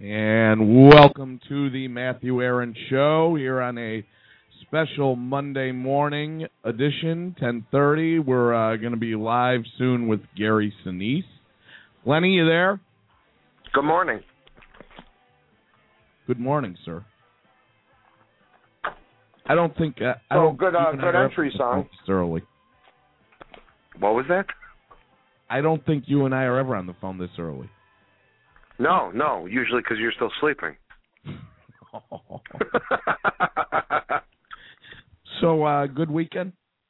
And welcome to the Matthew Aaron Show here on a special Monday morning edition, 10:30. We're going to be live soon with Gary Sinise. Lenny, you there? Good morning. Good morning, sir. I don't think... good entry song. Early. What was that? I don't think you and I are ever on the phone this early. No, usually because you're still sleeping. So, good weekend?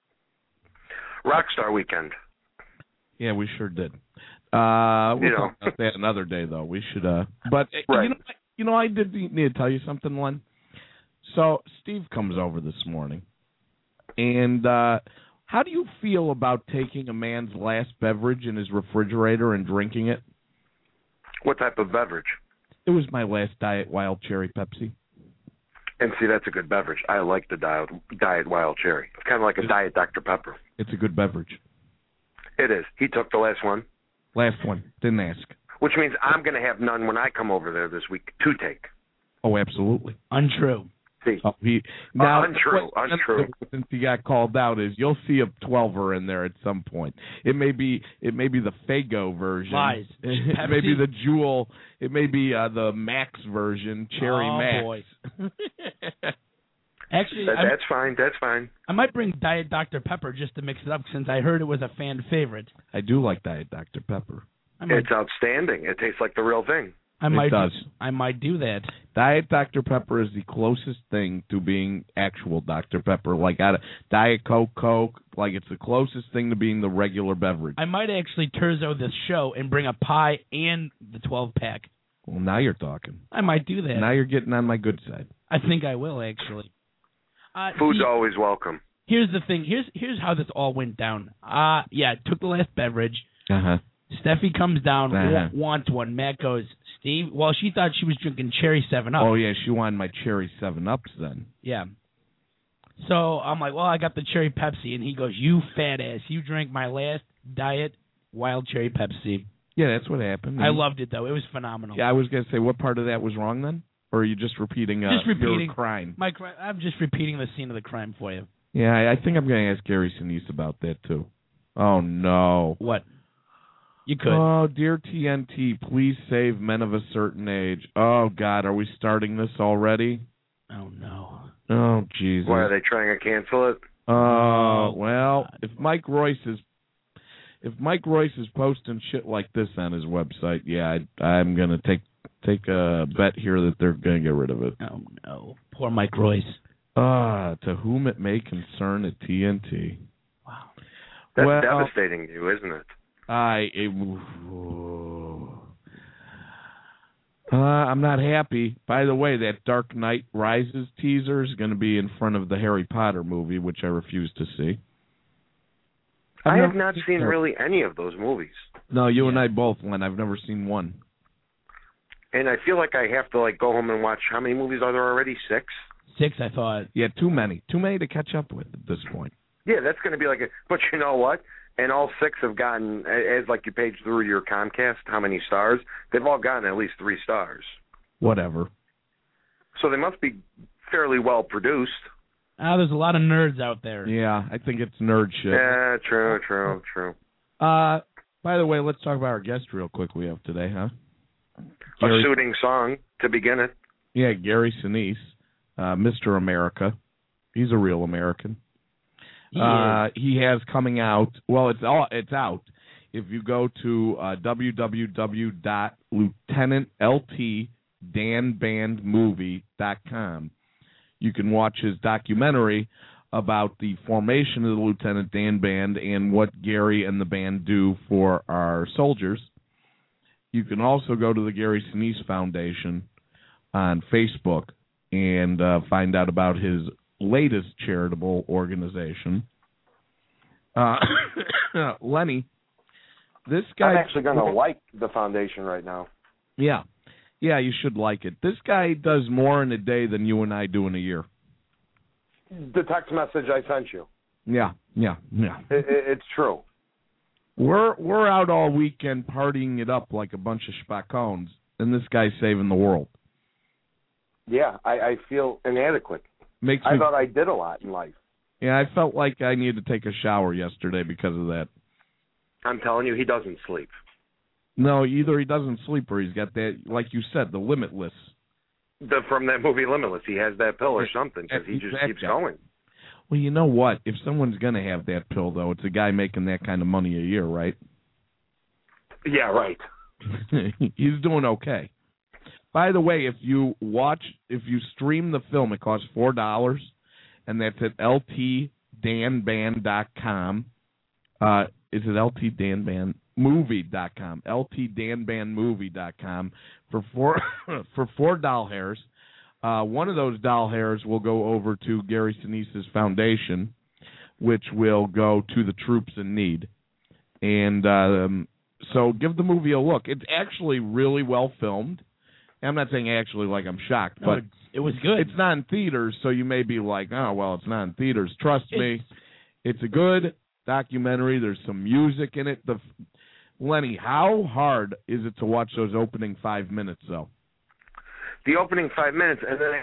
Rockstar weekend. Yeah, we sure did. We'll talk about that another day, though. We should, but, right. I did need to tell you something, Len. So, Steve comes over this morning, and how do you feel about taking a man's last beverage in his refrigerator and drinking it? What type of beverage? It was my last Diet Wild Cherry Pepsi. And see, that's a good beverage. I like the Diet Wild Cherry. It's kind of like a Diet Dr. Pepper. It's a good beverage. It is. He took the last one? Last one. Didn't ask. Which means I'm going to have none when I come over there this week to take. Oh, absolutely. Untrue. See. Untrue. Untrue. Since he got called out, is you'll see a 12er in there at some point. It may be the Faygo version. Lies. It may be the Jewel. It may be the Max version, Cherry Max. Boy. Actually, that's fine. That's fine. I might bring Diet Dr. Pepper just to mix it up since I heard it was a fan favorite. I do like Diet Dr. Pepper. It's outstanding. It tastes like the real thing. It does. I might do that. Diet Dr. Pepper is the closest thing to being actual Dr. Pepper. Like out of Diet Coke, like it's the closest thing to being the regular beverage. I might actually terzo this show and bring a pie and the 12-pack. Well, now you're talking. I might do that. Now you're getting on my good side. I think I will, actually. Food's always welcome. Here's the thing. Here's how this all went down. Took the last beverage. Uh-huh. Steffi comes down, wants one. Matt goes, Steve, well, she thought she was drinking cherry 7-Up. Oh, yeah, she wanted my cherry 7-Ups then. Yeah. So I'm like, well, I got the cherry Pepsi. And he goes, you fat ass. You drank my last Diet Wild Cherry Pepsi. Yeah, that's what happened. I loved it, though. It was phenomenal. Yeah, I was going to say, what part of that was wrong then? Or are you just repeating your crime? I'm just repeating the scene of the crime for you. Yeah, I think I'm going to ask Gary Sinise about that, too. Oh, no. What? You could. Oh, dear TNT, please save men of a certain age. Oh, God, are we starting this already? Oh, no. Oh, Jesus. Why, are they trying to cancel it? Oh, well, if Mike Royce is posting shit like this on his website, yeah, I'm going to take a bet here that they're going to get rid of it. Oh, no. Poor Mike Royce. To whom it may concern at TNT. Wow. That's devastating to you, isn't it? I'm not happy. By the way, that Dark Knight Rises teaser is going to be in front of the Harry Potter movie, which I refuse to see. I have not seen really any of those movies. No, you and I both, Len. I've never seen one. And I feel like I have to go home and watch. How many movies are there already? 6? 6, I thought. Yeah, too many. Too many to catch up with at this point. Yeah, that's going to be but you know what? And all 6 have gotten, as you page through your Comcast, how many stars? They've all gotten at least 3 stars. Whatever. So they must be fairly well produced. There's a lot of nerds out there. Yeah, I think it's nerd shit. Yeah, true. By the way, let's talk about our guest real quick we have today, huh? A soothing song to begin it. Yeah, Gary Sinise, Mr. America. He's a real American. He has coming out. Well, it's out. If you go to www.LieutenantLTDanBandMovie.com, you can watch his documentary about the formation of the Lieutenant Dan Band and what Gary and the band do for our soldiers. You can also go to the Gary Sinise Foundation on Facebook and find out about his latest charitable organization. Lenny, this guy... I'm actually going to like the foundation right now. Yeah, you should like it. This guy does more in a day than you and I do in a year. The text message I sent you. Yeah. It's true. We're out all weekend partying it up like a bunch of spacones, and this guy's saving the world. Yeah, I feel inadequate. Makes I me, thought I did a lot in life. yeah, I felt like I needed to take a shower yesterday because of that. I'm telling you, he doesn't sleep. No, either he doesn't sleep or he's got that, like you said, the Limitless. From that movie Limitless, he has that pill or something because he just keeps going. Well, you know what? If someone's going to have that pill, though, it's a guy making that kind of money a year, right? Yeah, right. He's doing okay. By the way, if you stream the film, it costs $4, and that's at ltdanband.com. Is it ltdanbandmovie.com? ltdanbandmovie.com for four doll hairs. One of those doll hairs will go over to Gary Sinise's foundation, which will go to the troops in need. And so give the movie a look. It's actually really well filmed. I'm not saying actually like I'm shocked, but it was good. It's not in theaters, so you may be like, oh, well, it's not in theaters. Trust me, it's a good documentary. There's some music in it. Lenny, how hard is it to watch those opening 5 minutes, though? The opening 5 minutes, and then...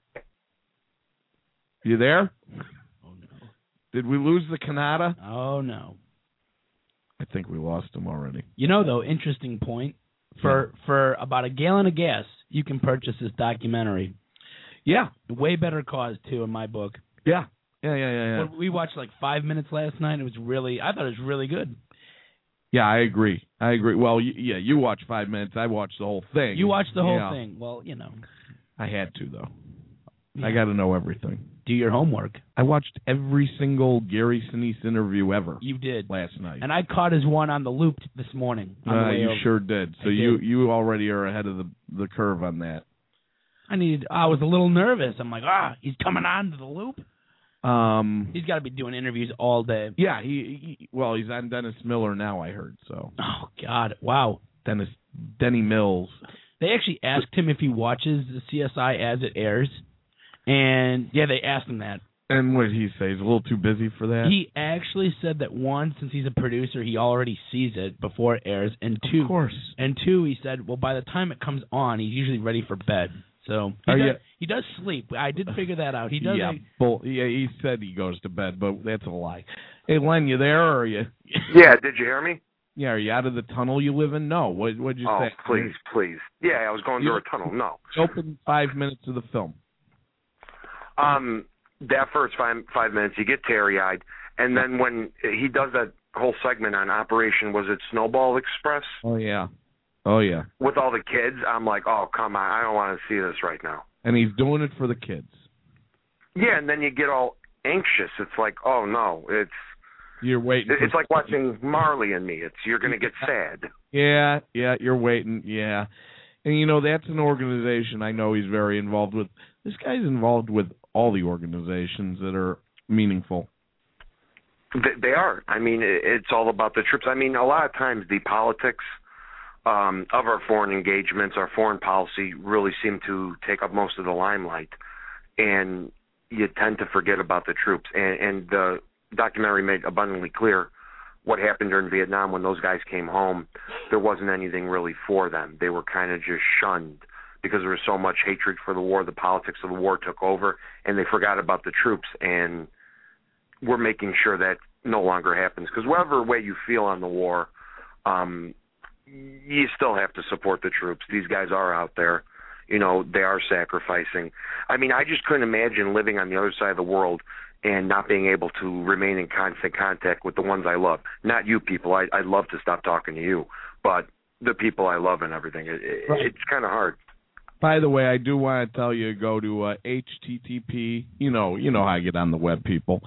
You there? Oh, no. Did we lose the Kanata? Oh, no. I think we lost him already. You know, though, interesting point. For about a gallon of gas, you can purchase this documentary. Yeah. Way better cause, too, in my book. Yeah. We watched like 5 minutes last night. I thought it was really good. Yeah, I agree. Well, you watched 5 minutes. I watched the whole thing. You watched the whole thing. Well, you know. I had to, though. Yeah. I got to know everything. Do your homework. I watched every single Gary Sinise interview ever. You did. Last night. And I caught his one on the loop this morning. You sure did. So you already are ahead of the curve on that. I was a little nervous. I'm like, he's coming on to the loop. He's got to be doing interviews all day. Yeah, he's on Dennis Miller now, I heard. So. Oh God! Wow. Denny Mills. They actually asked him if he watches the CSI as it airs, and they asked him that. And what did he say? He's a little too busy for that? He actually said that one, since he's a producer, he already sees it before it airs, and two, of course. And two, he said, well, by the time it comes on, he's usually ready for bed. So he does sleep. I did figure that out. He does. Yeah, he said he goes to bed, but that's a lie. Hey, Len, you there, or are you? Yeah, did you hear me? Yeah, are you out of the tunnel you live in? No. What'd you say? Oh, please. Yeah, I was going through a tunnel. No. Open 5 minutes of the film. That first 5 minutes, you get teary-eyed, and then when he does that whole segment on Operation, was it Snowball Express? Oh, yeah. With all the kids, I'm like, oh, come on, I don't want to see this right now. And he's doing it for the kids. Yeah, and then you get all anxious. It's like, oh, no, you're waiting. It's like watching Marley and Me. You're going to get sad. Yeah, you're waiting, yeah. And, that's an organization I know he's very involved with. This guy's involved with all the organizations that are meaningful. They are. I mean, it's all about the troops. I mean, a lot of times the politics of our foreign engagements, our foreign policy, really seem to take up most of the limelight, and you tend to forget about the troops. And the documentary made abundantly clear what happened during Vietnam when those guys came home. There wasn't anything really for them. They were kind of just shunned because there was so much hatred for the war. The politics of the war took over, and they forgot about the troops. And we're making sure that no longer happens, because whatever way you feel on the war, you still have to support the troops. These guys are out there. They are sacrificing. I mean, I just couldn't imagine living on the other side of the world and not being able to remain in constant contact with the ones I love. Not you people. I'd love to stop talking to you, but the people I love and everything. It's kind of hard. By the way, I do want to tell you, go to HTTP, you know how I get on the web, people,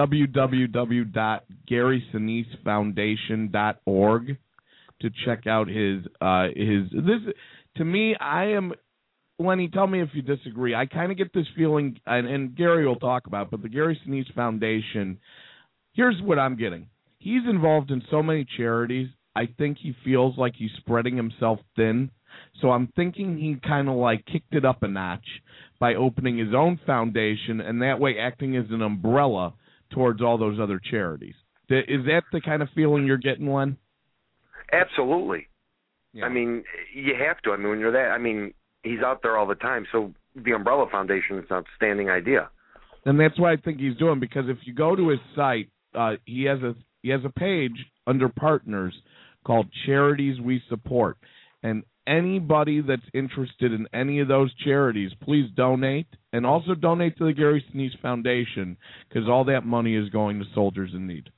www.GarySiniseFoundation.org to check out his this. To me, Lenny, tell me if you disagree. I kind of get this feeling, and Gary will talk about it, but the Gary Sinise Foundation, here's what I'm getting. He's involved in so many charities, I think he feels like he's spreading himself thin. So I'm thinking he kind of like kicked it up a notch by opening his own foundation, and that way acting as an umbrella towards all those other charities. Is that the kind of feeling you're getting, Len? Absolutely. Yeah. I mean, you have to. I mean, when you're that, I mean, he's out there all the time. So the Umbrella Foundation is an outstanding idea. And that's what I think he's doing, because if you go to his site, he has a page under partners called Charities We Support. And anybody that's interested in any of those charities, please donate. And also donate to the Gary Sinise Foundation, because all that money is going to soldiers in need.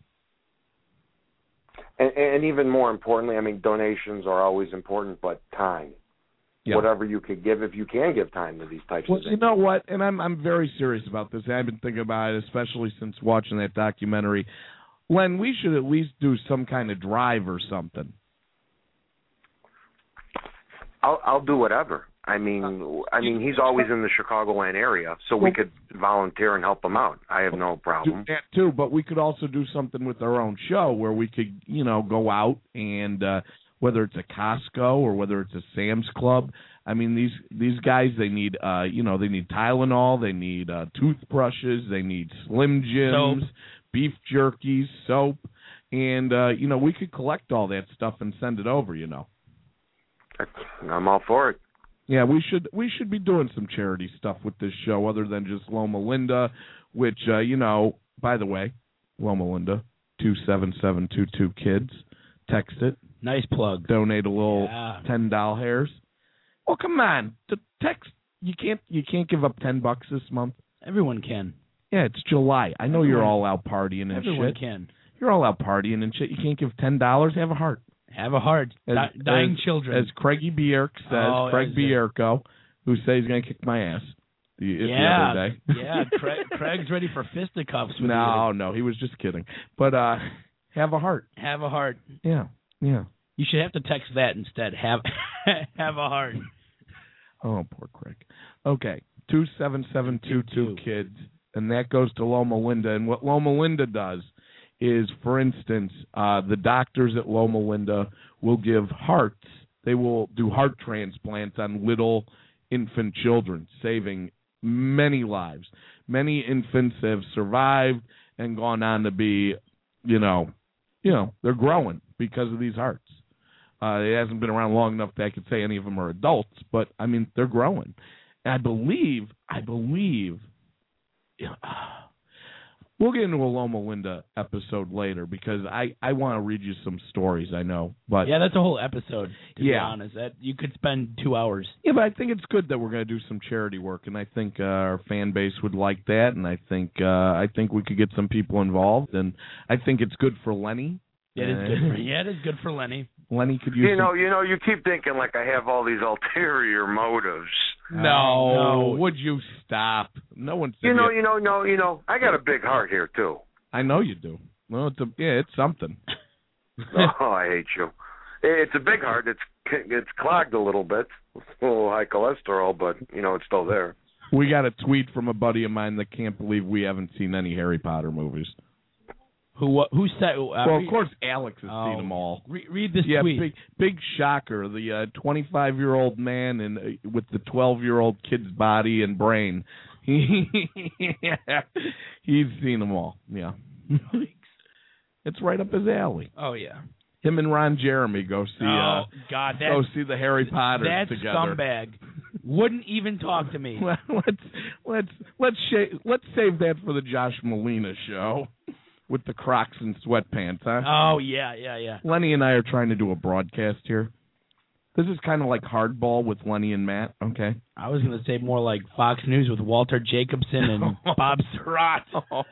And even more importantly, I mean, donations are always important, but time. Yeah. Whatever you could give, if you can give time to these types of things. You know what? And I'm very serious about this. I've been thinking about it, especially since watching that documentary. Len, we should at least do some kind of drive or something. I'll do whatever. I mean, he's always in the Chicagoland area, so we could volunteer and help him out. I have no problem. Do that too, but we could also do something with our own show where we could, go out and whether it's a Costco or whether it's a Sam's Club. I mean, these guys, they need they need Tylenol, they need toothbrushes, they need Slim Jims, beef jerky, soap, and we could collect all that stuff and send it over. I'm all for it. Yeah, we should be doing some charity stuff with this show other than just Loma Linda, which by the way, Loma Linda 27722 kids, text it. Nice plug. Donate a little 10 doll hairs. Well, come on, the text you can't give up $10 this month. Everyone can. Yeah, it's July. I know you're all out partying and Everyone shit. Can. You're all out partying and shit. You can't give $10. Have a heart. Have a heart. Dying children. As Craigie Bierk says, Craig Bierko, who says he's going to kick my ass the other day. Yeah, Craig's ready for fisticuffs with you. No, he was just kidding. But have a heart. Have a heart. Yeah. You should have to text that instead. Have a heart. Oh, poor Craig. Okay, 27722 kids, and that goes to Loma Linda. And what Loma Linda does is, for instance, the doctors at Loma Linda will give hearts. They will do heart transplants on little infant children, saving many lives. Many infants have survived and gone on to be, they're growing because of these hearts. It hasn't been around long enough that I could say any of them are adults, but, I mean, they're growing. And I believe, we'll get into a Loma Linda episode later because I want to read you some stories, I know. But yeah, that's a whole episode, to be honest. That you could spend 2 hours. Yeah, but I think it's good that we're going to do some charity work, and I think our fan base would like that, and I think we could get some people involved, and I think it's good for Lenny. It is good for Lenny. Lenny could use. You keep thinking like I have all these ulterior motives. No. Would you stop? No one said. I got a big heart here too. I know you do. Well, it's something. Oh, I hate you. It's a big heart. It's clogged a little bit. It's a little high cholesterol, but it's still there. We got a tweet from a buddy of mine that can't believe we haven't seen any Harry Potter movies. Who said? Well, of course, Alex has seen them all. Read this tweet. Yeah, big shocker. The 25-year-old man with the 12-year-old kid's body and brain. He's seen them all. Yeah, it's right up his alley. Oh yeah. Him and Ron Jeremy go see. Oh God, go see the Harry Potters together. That scumbag wouldn't even talk to me. Well, let's save that for the Josh Molina show. With the Crocs and sweatpants, huh? Oh, yeah. Lenny and I are trying to do a broadcast here. This is kind of like Hardball with Lenny and Matt, okay? I was going to say more like Fox News with Walter Jacobson and Bob Surratt.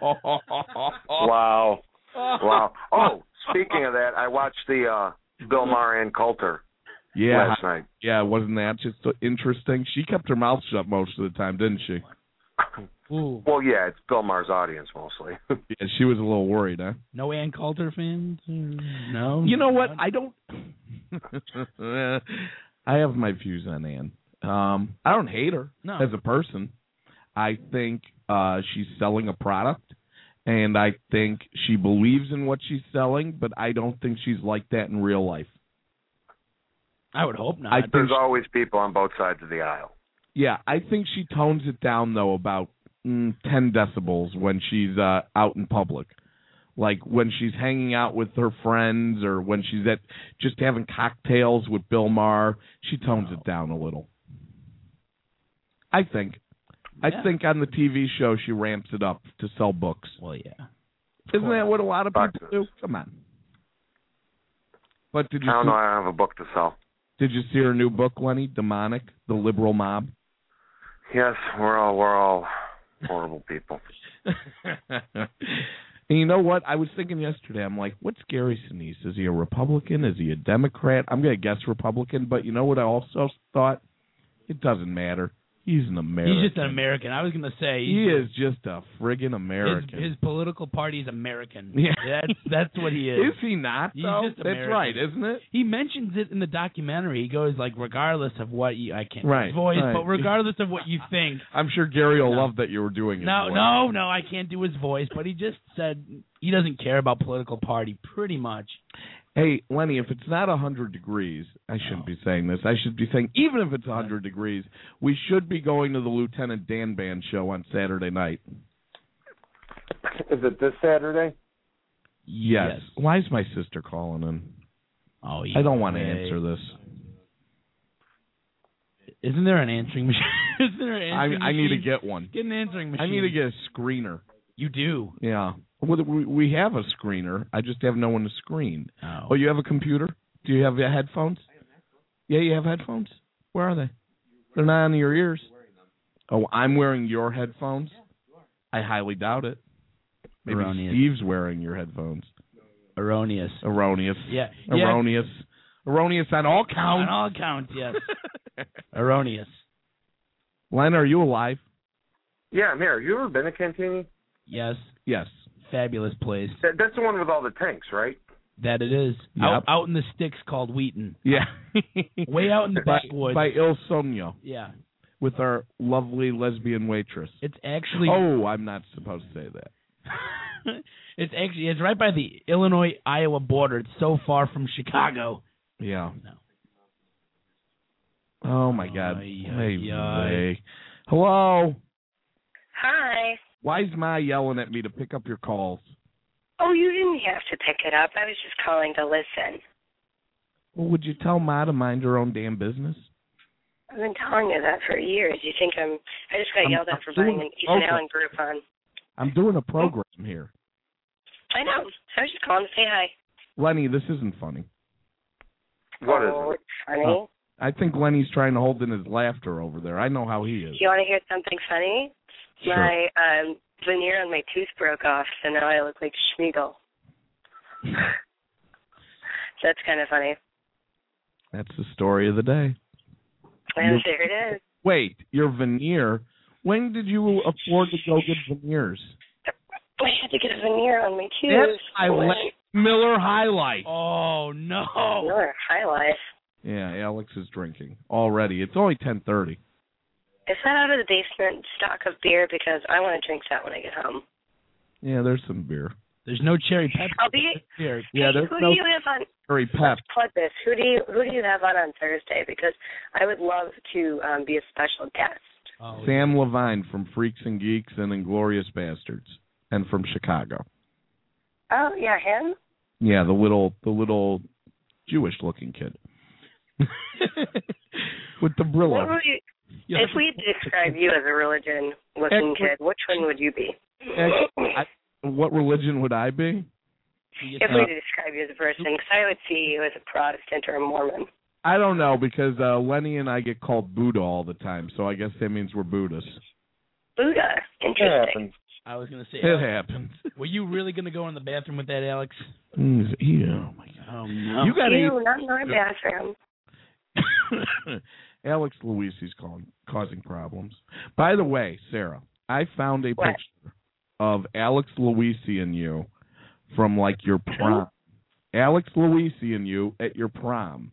Wow. Oh, speaking of that, I watched the Bill Maher and Coulter last night. Yeah, wasn't that just interesting? She kept her mouth shut most of the time, didn't she? Ooh. Well, yeah, it's Bill Maher's audience mostly. Yeah, she was a little worried, huh? No Ann Coulter fans? No? You know what? I don't... I have my views on Ann. I don't hate her as a person. I think she's selling a product, and I think she believes in what she's selling, but I don't think she's like that in real life. I would hope not. There's always people on both sides of the aisle. Yeah, I think she tones it down, though, about 10 decibels when she's out in public. Like when she's hanging out with her friends or when she's just having cocktails with Bill Maher, she tones it down a little. I think on the TV show she ramps it up to sell books. Well, yeah. Isn't that what a lot of people do? Come on. But I don't know. I have a book to sell. Did you see her new book, Lenny? Demonic, The Liberal Mob? Yes, we're all horrible people. And you know what? I was thinking yesterday, I'm like, what's Gary Sinise? Is he a Republican? Is he a Democrat? I'm going to guess Republican, but you know what I also thought? It doesn't matter. He's an American. He's just an American. I was going to say he is just a friggin' American. His political party is American. Yeah. That's what he is. Is he not? He's though? just American. That's right, isn't it? He mentions it in the documentary. He goes like, regardless of what you, I can't do right, his voice, right. but regardless of what you think. I'm sure Gary will love that you were doing his voice. No, I can't do his voice, but he just said he doesn't care about political party pretty much. Hey, Lenny, if it's not 100 degrees, I shouldn't be saying this. I should be saying even if it's 100 degrees, we should be going to the Lieutenant Dan Band show on Saturday night. Is it this Saturday? Yes. Why is my sister calling in? Oh, I don't want to answer this. Isn't there an answering machine? Isn't there an answering I need to machine? get one. Get an answering machine. I need to get a screener. You do? Yeah. Well, we have a screener. I just have no one to screen. Oh. Oh, you have a computer? Do you have headphones? Yeah, you have headphones? Where are they? They're not on your ears. Oh, I'm wearing your headphones? I highly doubt it. Maybe Erroneous. Steve's wearing your headphones. Erroneous. Yeah. Erroneous. Erroneous on all counts. On all counts, yes. Erroneous. Len, are you alive? Yeah, I'm here. You ever been to Cantini? Yes. Yes. Fabulous place. That's the one with all the tanks, right? That it is. Yep. Out in the sticks called Wheaton. Yeah. Way out in the backwoods. By Il Sogno. Yeah. With our lovely lesbian waitress. It's actually... Oh, I'm not supposed to say that. It's right by the Illinois-Iowa border. It's so far from Chicago. Yeah. No. Oh, my God. Ay. Hello? Hi. Why is Ma yelling at me to pick up your calls? Oh, you didn't have to pick it up. I was just calling to listen. Well, would you tell Ma to mind her own damn business? I've been telling you that for years. You think I just got yelled at for buying an Ethan Allen Groupon. I'm doing a program here. I know. I was just calling to say hi. Lenny, this isn't funny. What is Oh, it? it's funny. I think Lenny's trying to hold in his laughter over there. I know how he is. You want to hear something funny? Sure. My veneer on my tooth broke off, so now I look like Schmeagol. That's kind of funny. That's the story of the day. And there it is. Wait, your veneer? When did you afford to go get veneers? I had to get a veneer on my tooth. That's Miller High Life. Oh, no. Miller High Life. Yeah, Alex is drinking already. It's only 10:30. Is that out of the basement stock of beer? Because I want to drink that when I get home. Yeah, there's some beer. There's no cherry Pepsi. I'll be here. Yeah, there's who no do you have on? cherry pep. Let's plug this. Who do you have on Thursday? Because I would love to be a special guest. Oh, Sam Levine from Freaks and Geeks and Inglorious Bastards, and from Chicago. Oh yeah, him. Yeah, the little Jewish-looking kid with the What Brillo. would you, if we describe you as a religion-looking kid, which one would you be? What religion would I be? If we describe you as a person, because I would see you as a Protestant or a Mormon. I don't know, because Lenny and I get called Buddha all the time, so I guess that means we're Buddhists. Buddha. Interesting. I was going to say, It happens. were you really going to go in the bathroom with that, Alex? Oh my God! Oh no! You got Ew, not in our bathroom. Alex Luisi's causing problems. By the way, Sarah, I found a What? picture of Alex Luisi and you from like your prom. Alex Luisi and you at your prom.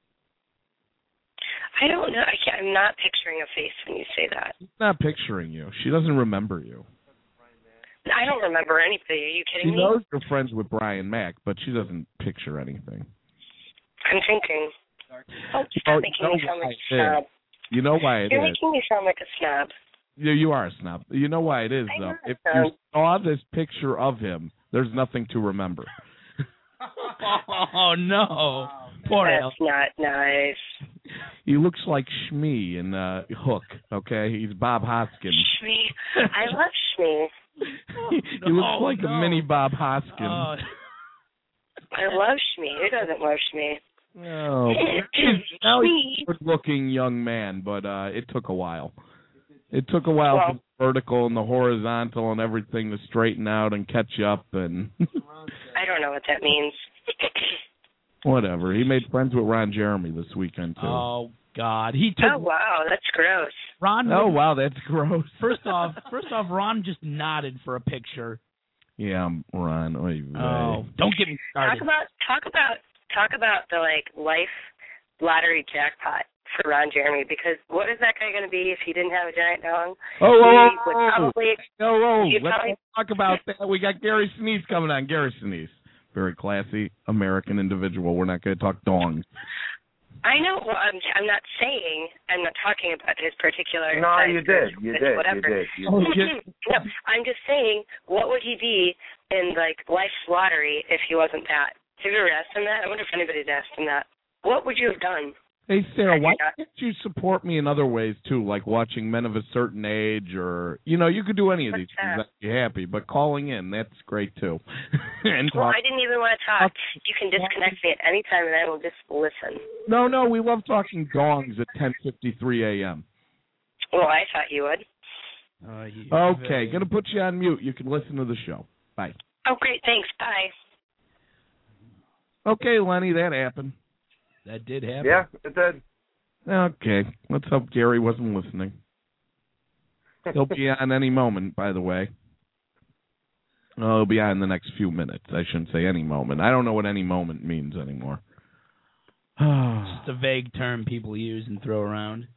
I don't know. I'm not picturing a face when you say that. She's not picturing you. She doesn't remember you. I don't remember anything. Are you She kidding me? knows you're friends with Brian Mack, but she doesn't picture anything. I'm thinking. Oh, stop making me sound like a snob. You know why it You're is. making me sound like a snob. You are a snob. You know why it is, I'm though. not a If snob. you saw this picture of him There's nothing to remember. Oh, no. Poor Al. That's not nice. He looks like Shmi in Hook, okay? He's Bob Hoskins. Shmi. I love Shmi. He looks like a mini Bob Hoskins. Oh. I love Shmi. Who doesn't love Shmi? Oh, now he's a good-looking young man, but it took a while. It took a while for the vertical and the horizontal and everything to straighten out and catch up. And I don't know what that means. Whatever. He made friends with Ron Jeremy this weekend, too. Oh, God. He took Oh, wow. That's gross. Ron. Oh, wow, that's gross. First off, Ron just nodded for a picture. Yeah, Ron. Oh, don't get me started. Talk about the life lottery jackpot for Ron Jeremy, because what is that guy going to be if he didn't have a giant dong? Let's talk about that. We got Gary Sinise coming on. Gary Sinise, very classy American individual. We're not going to talk dongs. I know. Well, I'm not saying. I'm not talking about his particular. No, you did. Whatever. Oh, No, I'm just saying. What would he be in life's lottery if he wasn't that? Have you ever asked him that? I wonder if anybody's asked him that. What would you have done? Hey, Sarah, why can't you support me in other ways, too, like watching Men of a Certain Age or, you could do any of these things. I'd be happy. But calling in, that's great, too. Well, I didn't even want to talk. You can disconnect me at any time, and I will just listen. No, we love talking dongs at 10:53 a.m. Well, I thought you would. Okay, going to put you on mute. You can listen to the show. Bye. Oh, great. Thanks. Bye. Okay, Lenny, that happened. That did happen. Yeah, it did. Okay, let's hope Gary wasn't listening. He'll be on any moment, by the way. Well, he'll be on in the next few minutes. I shouldn't say any moment. I don't know what any moment means anymore. Just a vague term people use and throw around.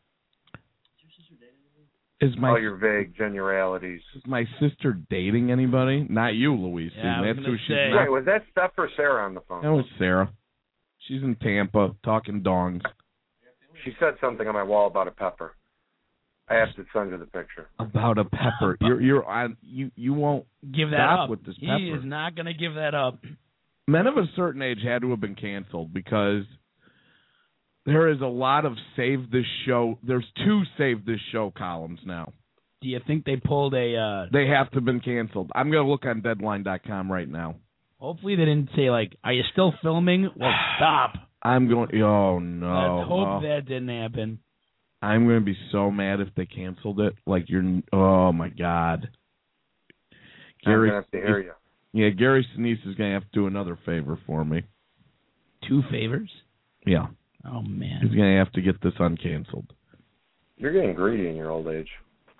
All your vague generalities. Is my sister dating anybody? Not you, Louise. Yeah, That's who she's Wait, not. was that Steph or Sarah on the phone? That was Sarah. She's in Tampa talking dongs. She said something on my wall about a pepper. I have to send her the picture. About a pepper. You're on. You won't give that stop up with this pepper. He is not going to give that up. Men of a Certain Age had to have been canceled because there is a lot of Save This Show. There's 2 Save This Show columns now. Do you think they pulled a... They have to have been canceled. I'm going to look on Deadline.com right now. Hopefully they didn't say, are you still filming? Well, stop. I'm going... Oh, no. Let's hope that didn't happen. I'm going to be so mad if they canceled it. Oh, my God. Gary, I'm going to have to hear you. Yeah, Gary Sinise is going to have to do another favor for me. 2 favors? Yeah. Oh, man. He's going to have to get this uncanceled. You're getting greedy in your old age.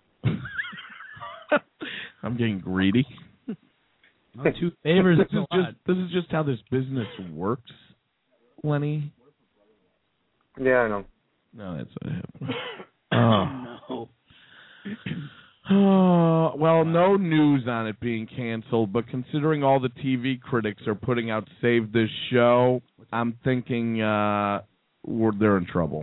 I'm getting greedy. Well, 2 favors. This is just how this business works, Lenny. Yeah, I know. No, that's what happened. No. Oh, well, no news on it being canceled, but considering all the TV critics are putting out Save This Show, I'm thinking they're in trouble.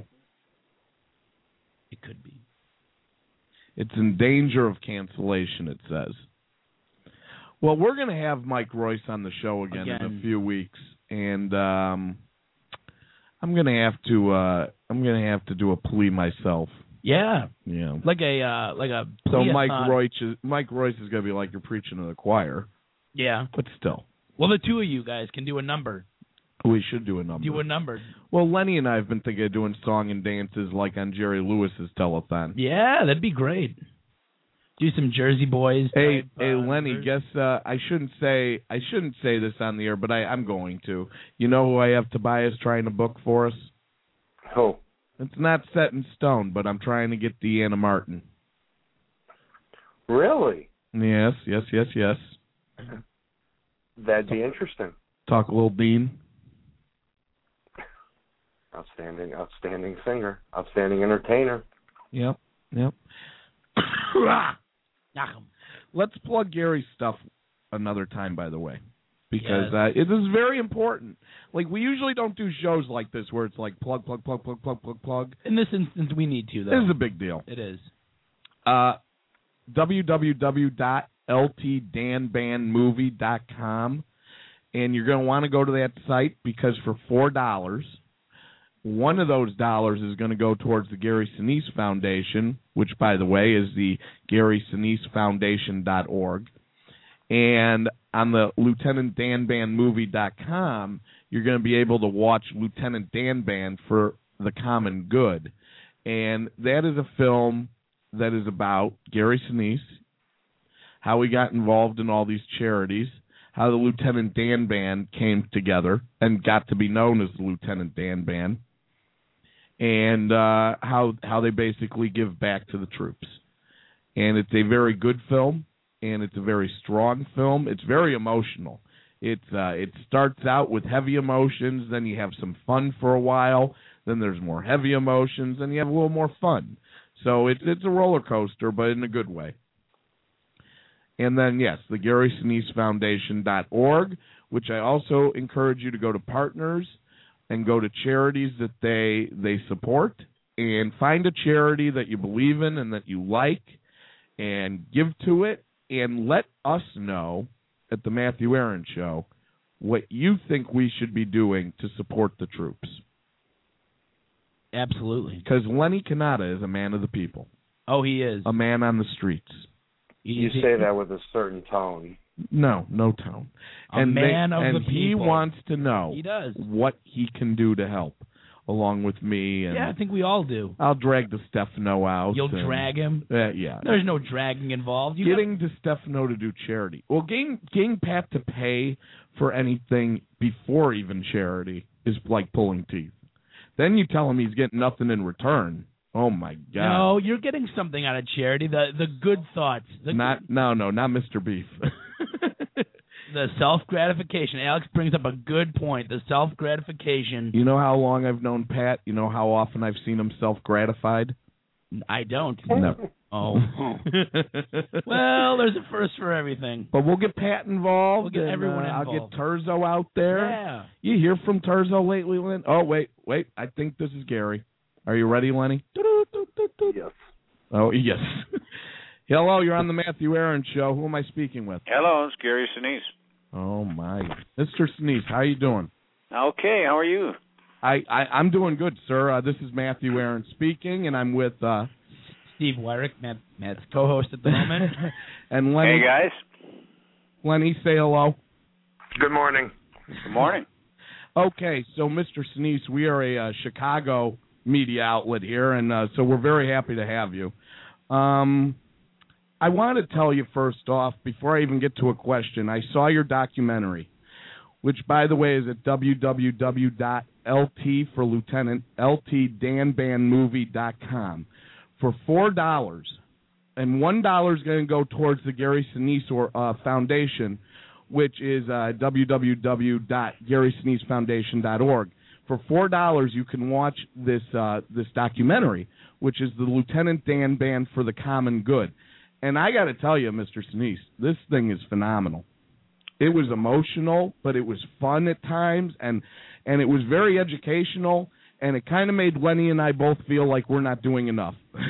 It could be. It's in danger of cancellation, it says. Well, we're going to have Mike Royce on the show again in a few weeks, and I'm going to have to do a plea myself. Yeah. Yeah. Like a So Mike Royce is going to be like you're preaching to the choir. Yeah. But still. Well, the 2 of you guys can do a number. We should do a number. Do a number. Well, Lenny and I have been thinking of doing song and dances like on Jerry Lewis's telethon. Yeah, that'd be great. Do some Jersey Boys. Hey, Lenny, guess I shouldn't say this on the air, but I'm going to. You know who I have Tobias trying to book for us? Who? It's not set in stone, but I'm trying to get Deanna Martin. Really? Yes. That'd be interesting. Talk a little Dean. Outstanding singer, outstanding entertainer. Yep. Let's plug Gary's stuff another time, by the way, because it is very important. Like, we usually don't do shows like this where it's like plug. In this instance, we need to, though. This is a big deal. It is. www.gary ltdanbandmovie.com, and you're going to want to go to that site because for $4, one of those dollars is going to go towards the Gary Sinise Foundation, which, by the way, is the GarySiniseFoundation.org. And on the LieutenantDanBandMovie.com, you're going to be able to watch Lieutenant Dan Band for the Common Good. And that is a film that is about Gary Sinise, how he got involved in all these charities, how the Lieutenant Dan Band came together and got to be known as the Lieutenant Dan Band, and how they basically give back to the troops. And it's a very good film, and it's a very strong film. It's very emotional. It starts out with heavy emotions, then you have some fun for a while, then there's more heavy emotions, and you have a little more fun. So it's a roller coaster, but in a good way. And then, yes, the GarySiniseFoundation.org, which I also encourage you to go to partners and go to charities that they support, and find a charity that you believe in and that you like, and give to it, and let us know at the Matthew Aaron Show what you think we should be doing to support the troops. Absolutely. Because Lenny Cannata is a man of the people. Oh, he is. A man on the streets. You say that with a certain tone. No tone. And the people. And he wants to know he does. what he can do to help, along with me. And yeah, I think we all do. I'll drag the Stefano out. You'll drag him? Yeah. There's no dragging involved. Getting to Stefano to do charity. Well, getting Pat to pay for anything before even charity is like pulling teeth. Then you tell him he's getting nothing in return. Oh, my God. No, you're getting something out of charity. The good thoughts. Not Mr. Beef. The self-gratification. Alex brings up a good point. The self-gratification. You know how long I've known Pat? You know how often I've seen him self-gratified? I don't. Never. Oh. Well, there's a first for everything. But we'll get Pat involved. We'll get everyone involved. I'll get Terzo out there. Yeah. You hear from Terzo lately, Len? Oh, wait. I think this is Gary. Are you ready, Lenny? Yes. Oh, yes. Hello, you're on the Matthew Aaron Show. Who am I speaking with? Hello, it's Gary Sinise. Oh, my. Mr. Sinise, how you doing? Okay, how are you? I'm doing good, sir. This is Matthew Aaron speaking, and I'm with Steve Wyrick, Matt's co-host at the moment. And Lenny. Hey, guys. Lenny, say hello. Good morning. Good morning. Okay, so Mr. Sinise, we are a Chicago media outlet here, and so we're very happy to have you. I want to tell you first off, before I even get to a question, I saw your documentary, which, by the way, is at www.lt for Lieutenant, ltdanbandmovie.com, for $4, and $1 is going to go towards the Gary Sinise Foundation, which is www.GarySiniseFoundation.org. For $4, you can watch this documentary, which is the Lieutenant Dan Band for the Common Good. And I got to tell you, Mr. Sinise, this thing is phenomenal. It was emotional, but it was fun at times, and it was very educational, and it kind of made Lenny and I both feel like we're not doing enough.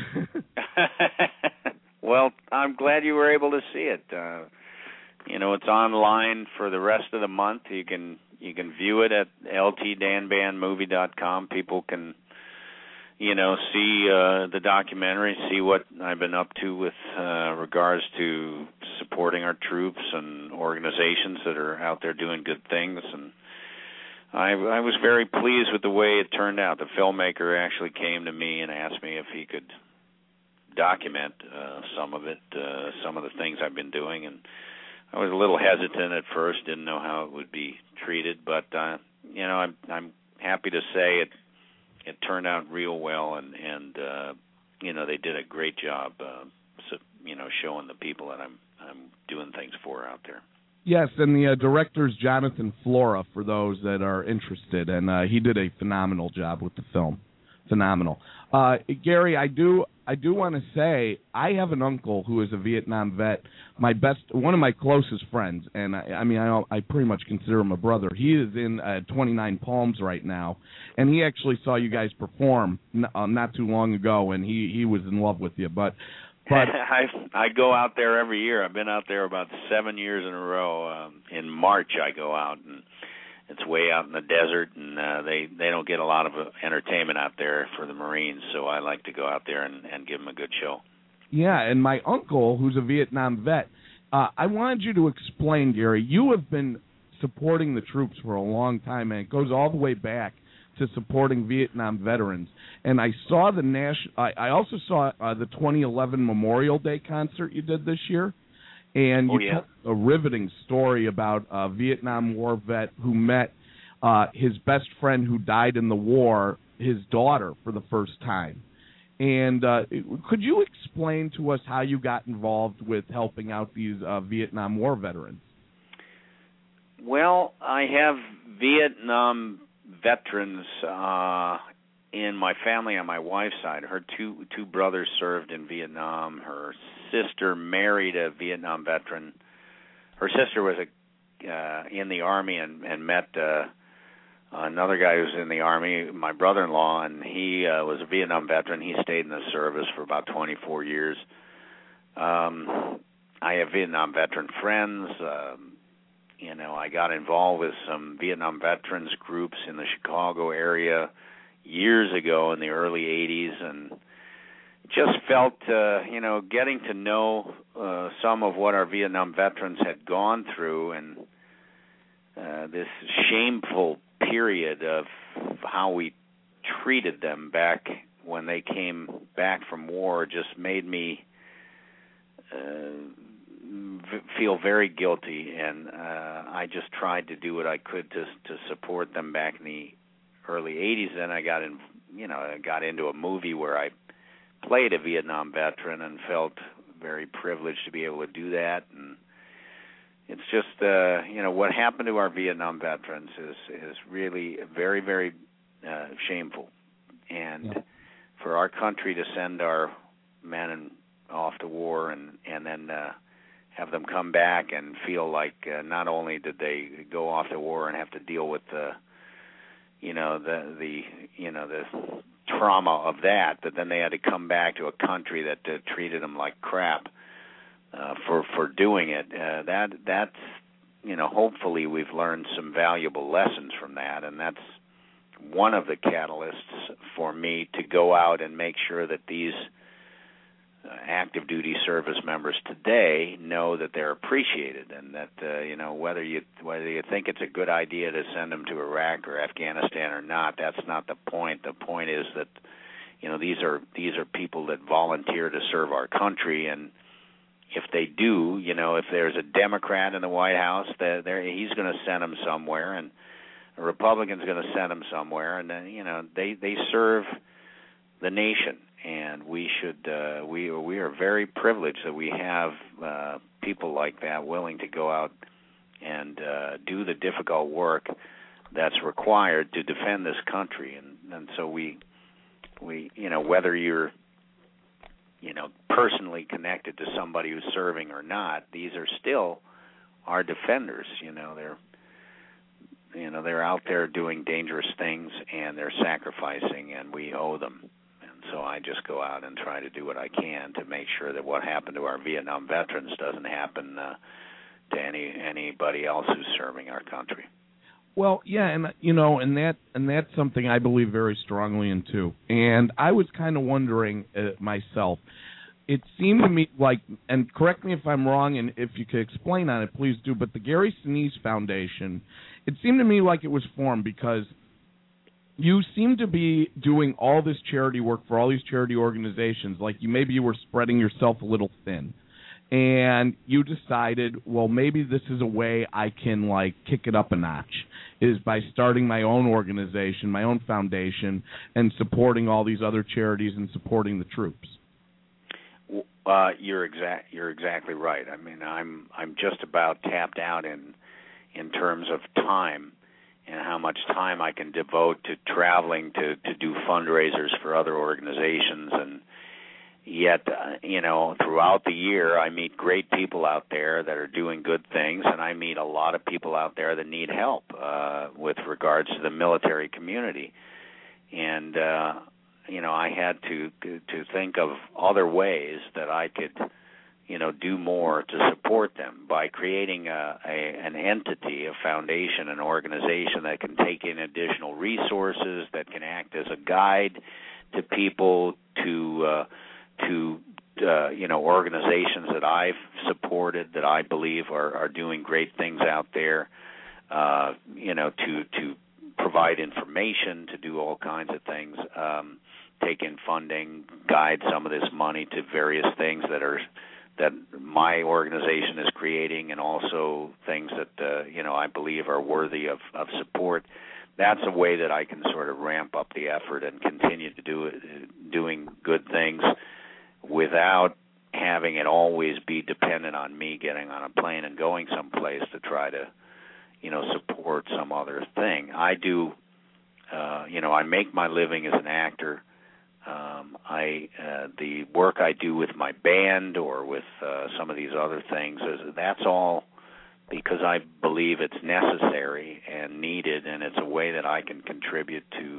Well, I'm glad you were able to see it. It's online for the rest of the month. You can view it at ltdanbandmovie.com. People can, see the documentary, see what I've been up to with regards to supporting our troops and organizations that are out there doing good things. And I was very pleased with the way it turned out. The filmmaker actually came to me and asked me if he could document some of it, some of the things I've been doing, and I was a little hesitant at first, didn't know how it would be treated, but I'm happy to say it turned out real well, and they did a great job, showing the people that I'm doing things for out there. Yes, and the director's Jonathan Flora, for those that are interested, and he did a phenomenal job with the film. Phenomenal. Gary, I do want to say I have an uncle who is a Vietnam vet, one of my closest friends, and I pretty much consider him a brother. He is in 29 Palms right now, and he actually saw you guys perform not too long ago, and he was in love with you. But But I go out there every year. I've been out there about 7 years in a row. In March, I go out, and it's way out in the desert, and they don't get a lot of entertainment out there for the Marines, so I like to go out there and give them a good show. Yeah, and my uncle, who's a Vietnam vet, I wanted you to explain, Gary. You have been supporting the troops for a long time, and it goes all the way back to supporting Vietnam veterans. And I saw I also saw the 2011 Memorial Day concert you did this year, and you told a riveting story about a Vietnam War vet who met his best friend who died in the war, his daughter, for the first time. And could you explain to us how you got involved with helping out these Vietnam War veterans? Well, I have Vietnam veterans in my family on my wife's side. Her two brothers served in Vietnam. Her sister married a Vietnam veteran. Her sister was in the Army and met another guy who's in the Army, my brother-in-law, and he was a Vietnam veteran. He stayed in the service for about 24 years. I have Vietnam veteran friends. I got involved with some Vietnam veterans groups in the Chicago area years ago in the early 80s, and just felt, getting to know some of what our Vietnam veterans had gone through, and this shameful period of how we treated them back when they came back from war just made me feel very guilty, and I just tried to do what I could to support them back in the early 80s. Then I got into a movie where I played a Vietnam veteran and felt very privileged to be able to do that. And it's just what happened to our Vietnam veterans is really very, very shameful. And for our country to send our men off to war and then have them come back and feel like not only did they go off to war and have to deal with the trauma of that, but then they had to come back to a country that treated them like crap for doing it. That's hopefully we've learned some valuable lessons from that, and that's one of the catalysts for me to go out and make sure that these active duty service members today know that they're appreciated, and that whether you think it's a good idea to send them to Iraq or Afghanistan or not, that's not the point. The point is that these are people that volunteer to serve our country, and if they do, if there's a Democrat in the White House, he's going to send them somewhere, and a Republican's going to send them somewhere, and they serve the nation. And we should we are very privileged that we have people like that willing to go out and do the difficult work that's required to defend this country. And so we whether you're personally connected to somebody who's serving or not, these are still our defenders. They're out there doing dangerous things, and they're sacrificing, and we owe them. So I just go out and try to do what I can to make sure that what happened to our Vietnam veterans doesn't happen to anybody else who's serving our country. Well, yeah, and that's something I believe very strongly in too. And I was kind of wondering myself. It seemed to me like, and correct me if I'm wrong, and if you could explain on it, please do. But the Gary Sinise Foundation, it seemed to me like it was formed because you seem to be doing all this charity work for all these charity organizations, like maybe you were spreading yourself a little thin. And you decided, well, maybe this is a way I can, kick it up a notch, is by starting my own organization, my own foundation, and supporting all these other charities and supporting the troops. You're exactly right. I mean, I'm just about tapped out in terms of time, and how much time I can devote to traveling to do fundraisers for other organizations. And yet, throughout the year, I meet great people out there that are doing good things, and I meet a lot of people out there that need help with regards to the military community. And I had to think of other ways that I could, do more to support them by creating an entity, a foundation, an organization that can take in additional resources, that can act as a guide to people, to organizations that I've supported that I believe are doing great things out there, to provide information, to do all kinds of things, take in funding, guide some of this money to various things that my organization is creating, and also things that I believe are worthy of support. That's a way that I can sort of ramp up the effort and continue to doing good things without having it always be dependent on me getting on a plane and going someplace to try to, support some other thing. I do, I make my living as an actor. The work I do with my band or with some of these other things, that's all because I believe it's necessary and needed, and it's a way that I can contribute to,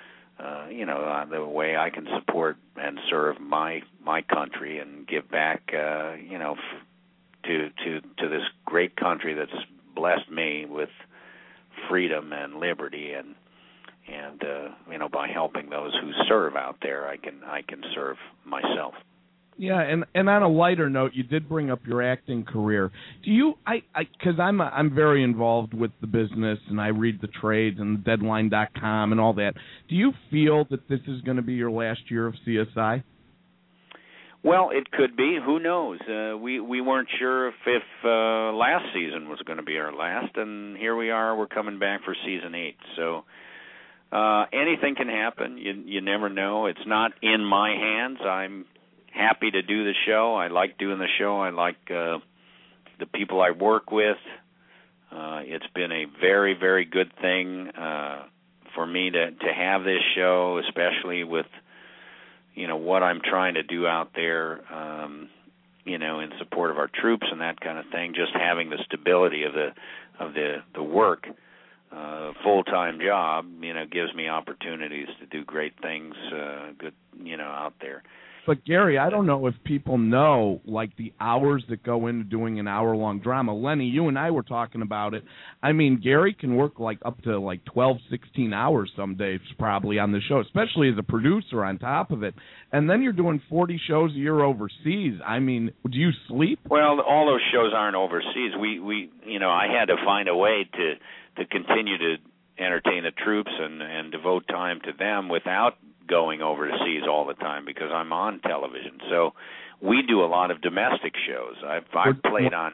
the way I can support and serve my country and give back, to this great country that's blessed me with freedom and liberty, and by helping those who serve out there, I can serve myself. Yeah, and on a lighter note, you did bring up your acting career. Do you? Because I'm very involved with the business, and I read the trades and Deadline.com and all that. Do you feel that this is going to be your last year of CSI? Well, it could be. Who knows? We weren't sure if last season was going to be our last, and here we are. We're coming back for season 8. So anything can happen. You never know. It's not in my hands. I'm happy to do the show. I like doing the show. I like the people I work with. It's been a very, very good thing for me to have this show, especially with what I'm trying to do out there, in support of our troops and that kind of thing. Just having the stability of the work, full-time job, gives me opportunities to do great things, good, out there. But, Gary, I don't know if people know, like, the hours that go into doing an hour-long drama. Lenny, you and I were talking about it. I mean, Gary can work, up to, 12, 16 hours some days probably on the show, especially as a producer on top of it. And then you're doing 40 shows a year overseas. I mean, do you sleep? Well, all those shows aren't overseas. We I had to find a way to continue to entertain the troops and devote time to them without going overseas all the time, because I'm on television. So we do a lot of domestic shows. I've played on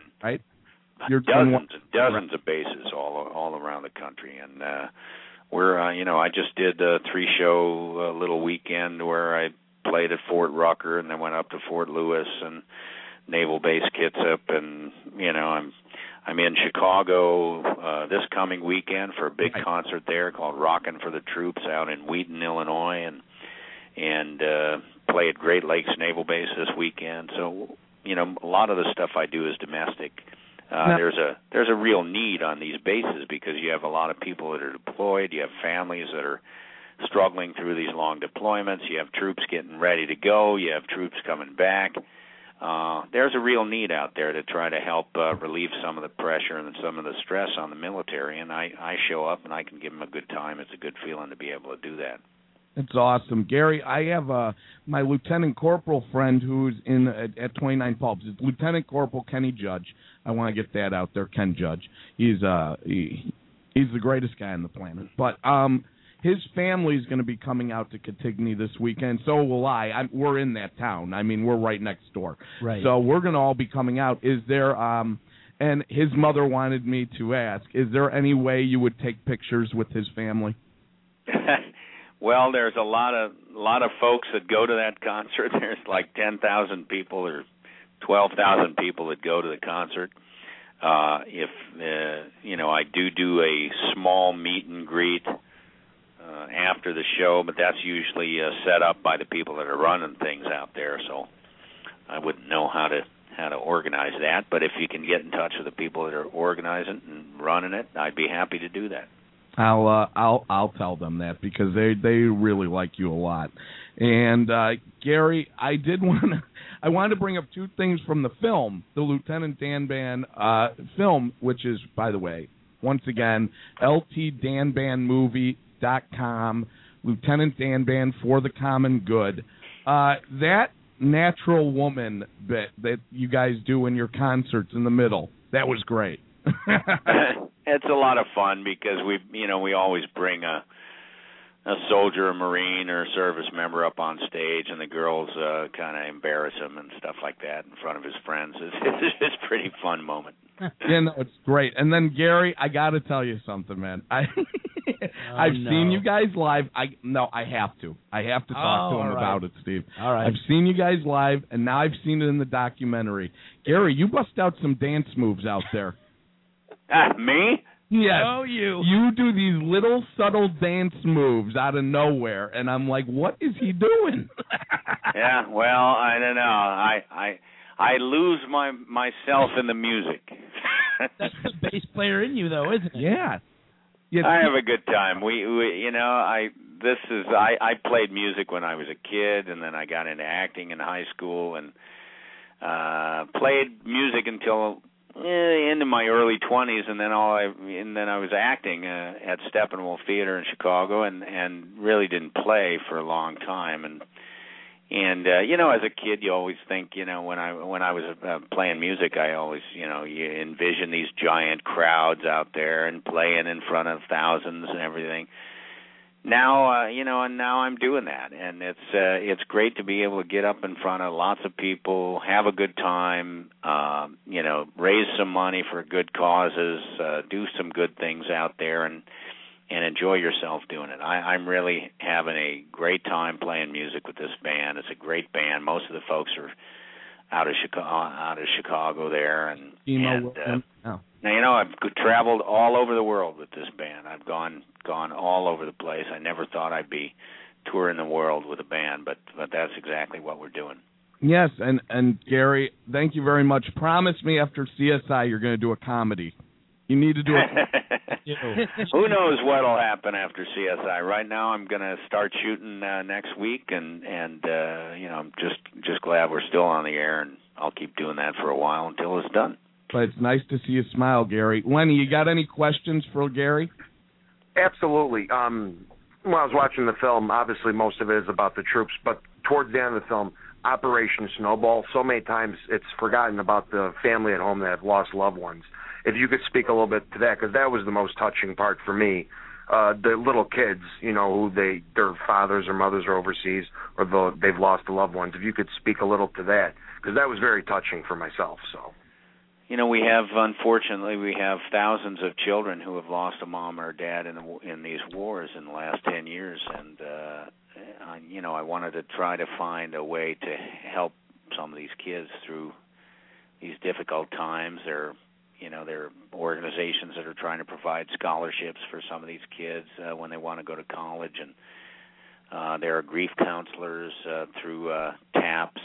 dozens of bases all around the country, and we're I just did a 3-show little weekend where I played at Fort Rucker and then went up to Fort Lewis and Naval Base Kitsap, and I'm in Chicago this coming weekend for a big concert there called Rockin' for the Troops out in Wheaton, Illinois, and play at Great Lakes Naval Base this weekend. So, a lot of the stuff I do is domestic. There's a real need on these bases because you have a lot of people that are deployed. You have families that are struggling through these long deployments. You have troops getting ready to go. You have troops coming back. There's a real need out there to try to help relieve some of the pressure and some of the stress on the military, and I show up and I can give them a good time. It's a good feeling to be able to do that. It's awesome. Gary, I have my Lieutenant Corporal friend who's at 29 Pulps. It's Lieutenant Corporal Kenny Judge. I want to get that out there, Ken Judge. He's the greatest guy on the planet. But his family's going to be coming out to Cantigny this weekend. So will I. We're in that town. I mean, we're right next door. Right. So we're going to all be coming out. Is there and his mother wanted me to ask, is there any way you would take pictures with his family? Well, there's a lot of folks that go to that concert. There's like 10,000 people or 12,000 people that go to the concert. If I do a small meet and greet after the show, but that's usually set up by the people that are running things out there. So I wouldn't know how to organize that. But if you can get in touch with the people that are organizing and running it, I'd be happy to do that. I'll tell them that because they really like you a lot. And Gary, I wanted to bring up two things from the film, the Lieutenant Dan Band film, which is, by the way, once again, ltdanbandmovie.com, Lieutenant Dan Band for the Common Good. That natural woman bit that you guys do in your concerts in the middle, that was great. It's a lot of fun because we always bring a soldier, a Marine, or a service member up on stage, and the girls kind of embarrass him and stuff like that in front of his friends. It's a pretty fun moment. Yeah, no, it's great. And then Gary, I got to tell you something, man. I've seen you guys live. I have to talk to him about it, Steve. All right. I've seen you guys live, and now I've seen it in the documentary. Gary, you bust out some dance moves out there. Me? Yes. Oh, you. You do these little subtle dance moves out of nowhere, and I'm like, what is he doing? Yeah, well, I don't know. I lose myself in the music. That's the bass player in you, though, isn't it? Yeah. I have a good time. I played music when I was a kid, and then I got into acting in high school, and played music until into my early 20s, and then I was acting at Steppenwolf Theater in Chicago, and really didn't play for a long time. And as a kid, you always think, when I was playing music, I always, you envision these giant crowds out there and playing in front of thousands and everything. Now, and now I'm doing that, and it's great to be able to get up in front of lots of people, have a good time, raise some money for good causes, do some good things out there, and enjoy yourself doing it. I'm really having a great time playing music with this band. It's a great band. Most of the folks are out of Chicago there, Now, I've traveled all over the world with this band. I've gone all over the place. I never thought I'd be touring the world with a band, but that's exactly what we're doing. Yes, and Gary, thank you very much. Promise me after CSI you're going to do a comedy. You need to do it. Who knows what'll happen after CSI? Right now, I'm going to start shooting next week, and I'm just glad we're still on the air, and I'll keep doing that for a while until it's done. But it's nice to see you smile, Gary. Lenny, you got any questions for Gary? Absolutely. When I was watching the film, obviously most of it is about the troops, but towards the end of the film, Operation Snowball, so many times it's forgotten about the family at home that have lost loved ones. If you could speak a little bit to that, because that was the most touching part for me. The little kids, who their fathers or mothers are overseas, or they've lost the loved ones. If you could speak a little to that, because that was very touching for myself. So. Unfortunately, we have thousands of children who have lost a mom or a dad in these wars in the last 10 years, and I wanted to try to find a way to help some of these kids through these difficult times. There are organizations that are trying to provide scholarships for some of these kids when they want to go to college, and there are grief counselors through TAPS.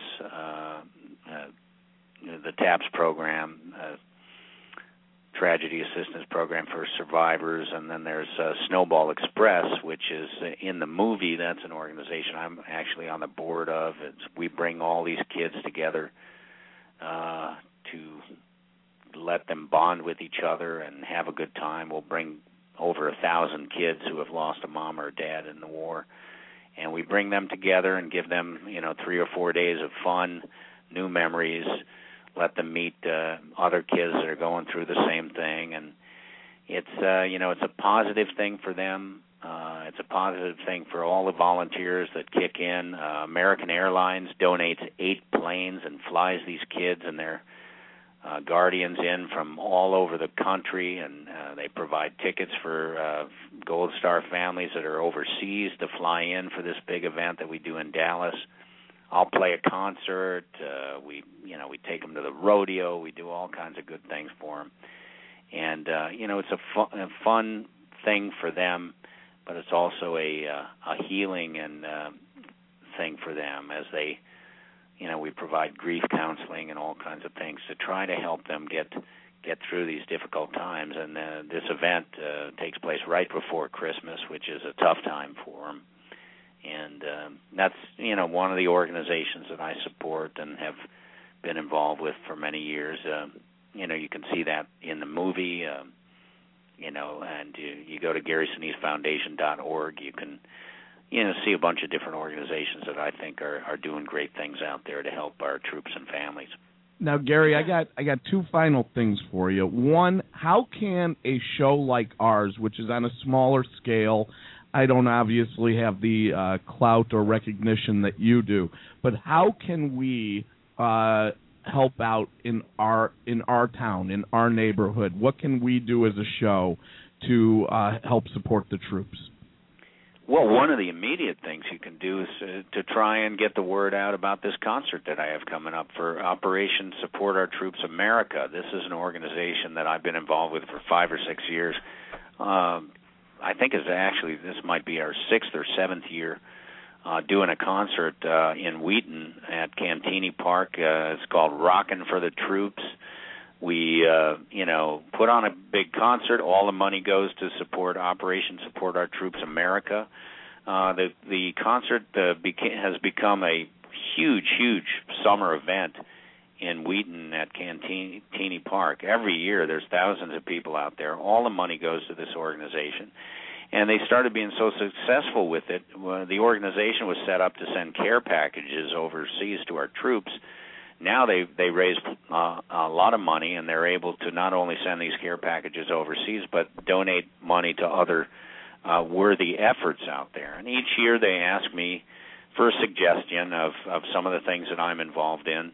The TAPS program, Tragedy Assistance Program for Survivors, and then there's Snowball Express, which is in the movie. That's an organization I'm actually on the board of. We bring all these kids together to let them bond with each other and have a good time. We'll bring over 1,000 kids who have lost a mom or a dad in the war, and we bring them together and give them 3 or 4 days of fun, new memories. Let them meet other kids that are going through the same thing, and it's a positive thing for them. It's a positive thing for all the volunteers that kick in. American Airlines donates 8 planes and flies these kids and their guardians in from all over the country, and they provide tickets for Gold Star families that are overseas to fly in for this big event that we do in Dallas. I'll play a concert. We take them to the rodeo. We do all kinds of good things for them, and it's a fun thing for them, but it's also a healing and thing for them as they we provide grief counseling and all kinds of things to try to help them get through these difficult times. And this event takes place right before Christmas, which is a tough time for them. And that's one of the organizations that I support and have been involved with for many years. You can see that in the movie. And you go to GarySiniseFoundation.org. You can see a bunch of different organizations that I think are doing great things out there to help our troops and families. Now, Gary, I got two final things for you. One, how can a show like ours, which is on a smaller scale, I don't obviously have the clout or recognition that you do, but how can we help out in our town, in our neighborhood? What can we do as a show to help support the troops? Well, one of the immediate things you can do is to try and get the word out about this concert that I have coming up for Operation Support Our Troops America. This is an organization that I've been involved with for 5 or 6 years. I think this might be our 6th or 7th year doing a concert in Wheaton at Cantini Park. It's called Rockin' for the Troops. We, put on a big concert. All the money goes to support Operation Support Our Troops America. The concert has become a huge summer event in Wheaton at Cantini Park. Every year there's thousands of people out there. All the money goes to this organization. And they started being so successful with it. The organization was set up to send care packages overseas to our troops. Now they raised a lot of money, and they're able to not only send these care packages overseas, but donate money to other worthy efforts out there. And each year they ask me for a suggestion of some of the things that I'm involved in,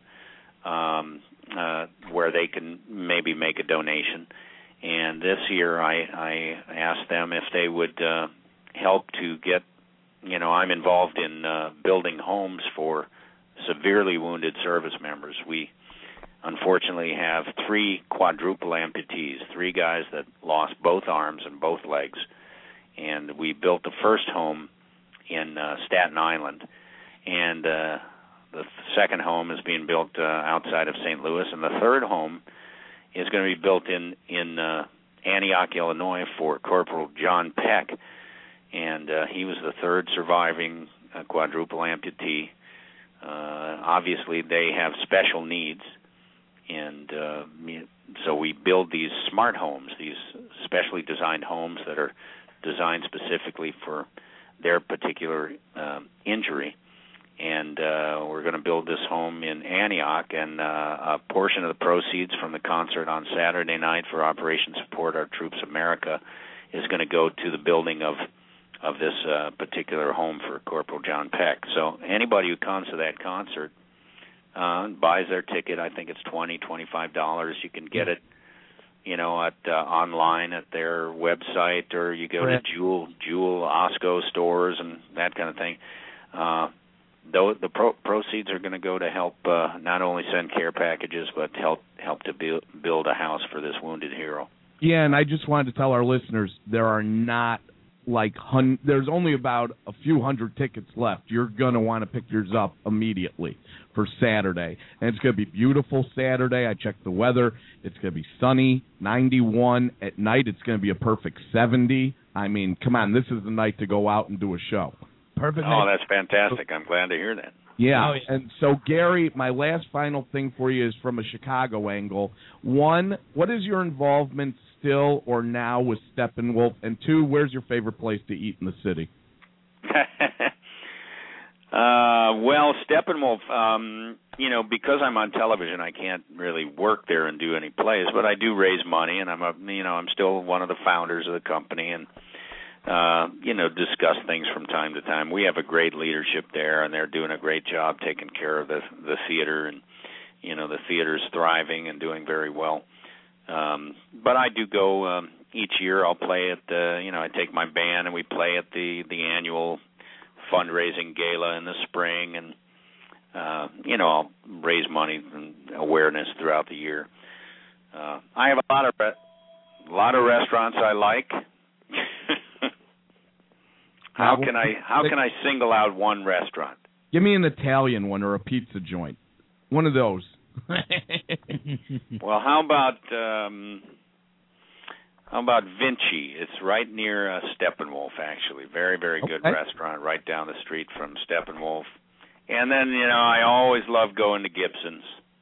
where they can maybe make a donation. And this year I asked them if they would help to get, I'm involved in building homes for severely wounded service members. We unfortunately have 3 quadruple amputees, 3 guys that lost both arms and both legs. And we built the first home in Staten Island. And the second home is being built outside of St. Louis. And the third home is going to be built in Antioch, Illinois, for Corporal John Peck. And he was the third surviving quadruple amputee. Obviously, they have special needs, and so we build these smart homes, these specially designed homes that are designed specifically for their particular injury. And we're going to build this home in Antioch, and a portion of the proceeds from the concert on Saturday night for Operation Support Our Troops America is going to go to the building of this particular home for Corporal John Peck. So anybody who comes to that concert buys their ticket. I think it's $20, $25. You can get it, at online at their website, or you go to Jewel, Osco stores, and that kind of thing. The proceeds are going to go to help not only send care packages, but help to build a house for this wounded hero. Yeah, and I just wanted to tell our listeners there are not there's only about a few hundred tickets left. You're going to want to pick yours up immediately for Saturday. And it's going to be beautiful Saturday. I checked the weather. It's going to be sunny, 91. At night, it's going to be a perfect 70. I mean, come on, this is the night to go out and do a show. Perfect. Oh, that's fantastic. I'm glad to hear that. Yeah, and so, Gary, my last final thing for you is from a Chicago angle. 1, what is your involvement still or now with Steppenwolf? And 2, where's your favorite place to eat in the city? Well, Steppenwolf, because I'm on television, I can't really work there and do any plays, but I do raise money, and I'm still one of the founders of the company, and discuss things from time to time. We have a great leadership there, and they're doing a great job taking care of the theater, and the theater's thriving and doing very well. But I do go each year. I'll play at I take my band and we play at the annual fundraising gala in the spring, and I'll raise money and awareness throughout the year. I have a lot of restaurants I like. How can I single out one restaurant? Give me an Italian one or a pizza joint. One of those. Well, how about Vinci? It's right near Steppenwolf, actually. Very, very good restaurant right down the street from Steppenwolf. And then, I always love going to Gibson's.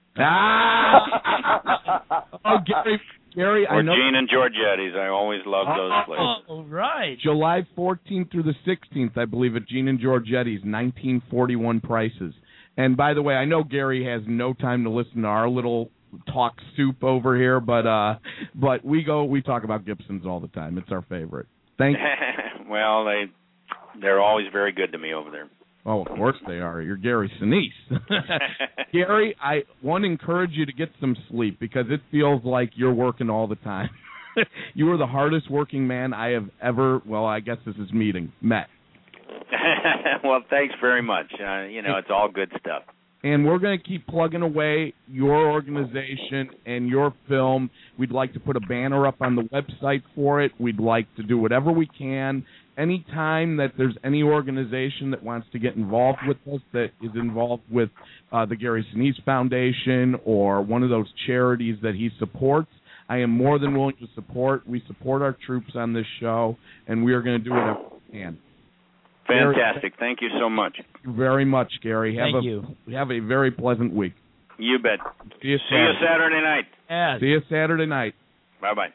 Oh, Gary, or Gene and Giorgetti's. I always love those places. Oh, right. July 14th through the 16th, I believe, at Gene and Giorgetti's, 1941 prices. And by the way, I know Gary has no time to listen to our little talk soup over here, but we talk about Gibson's all the time. It's our favorite. Thank you. Well, they're always very good to me over there. Oh, of course they are. You're Gary Sinise. Gary, I want to encourage you to get some sleep because it feels like you're working all the time. You are the hardest working man I have ever, I guess this is met. Well, thanks very much. It's all good stuff. And we're going to keep plugging away your organization and your film. We'd like to put a banner up on the website for it. We'd like to do whatever we can. Anytime that there's any organization that wants to get involved with us, that is involved with the Gary Sinise Foundation or one of those charities that he supports, I am more than willing to support. We support our troops on this show, and we are going to do whatever we can. Fantastic. Thank you so much. Thank you very much, Gary. Thank you. Have a very pleasant week. You bet. See you Saturday night. Yes. See you Saturday night. Bye-bye.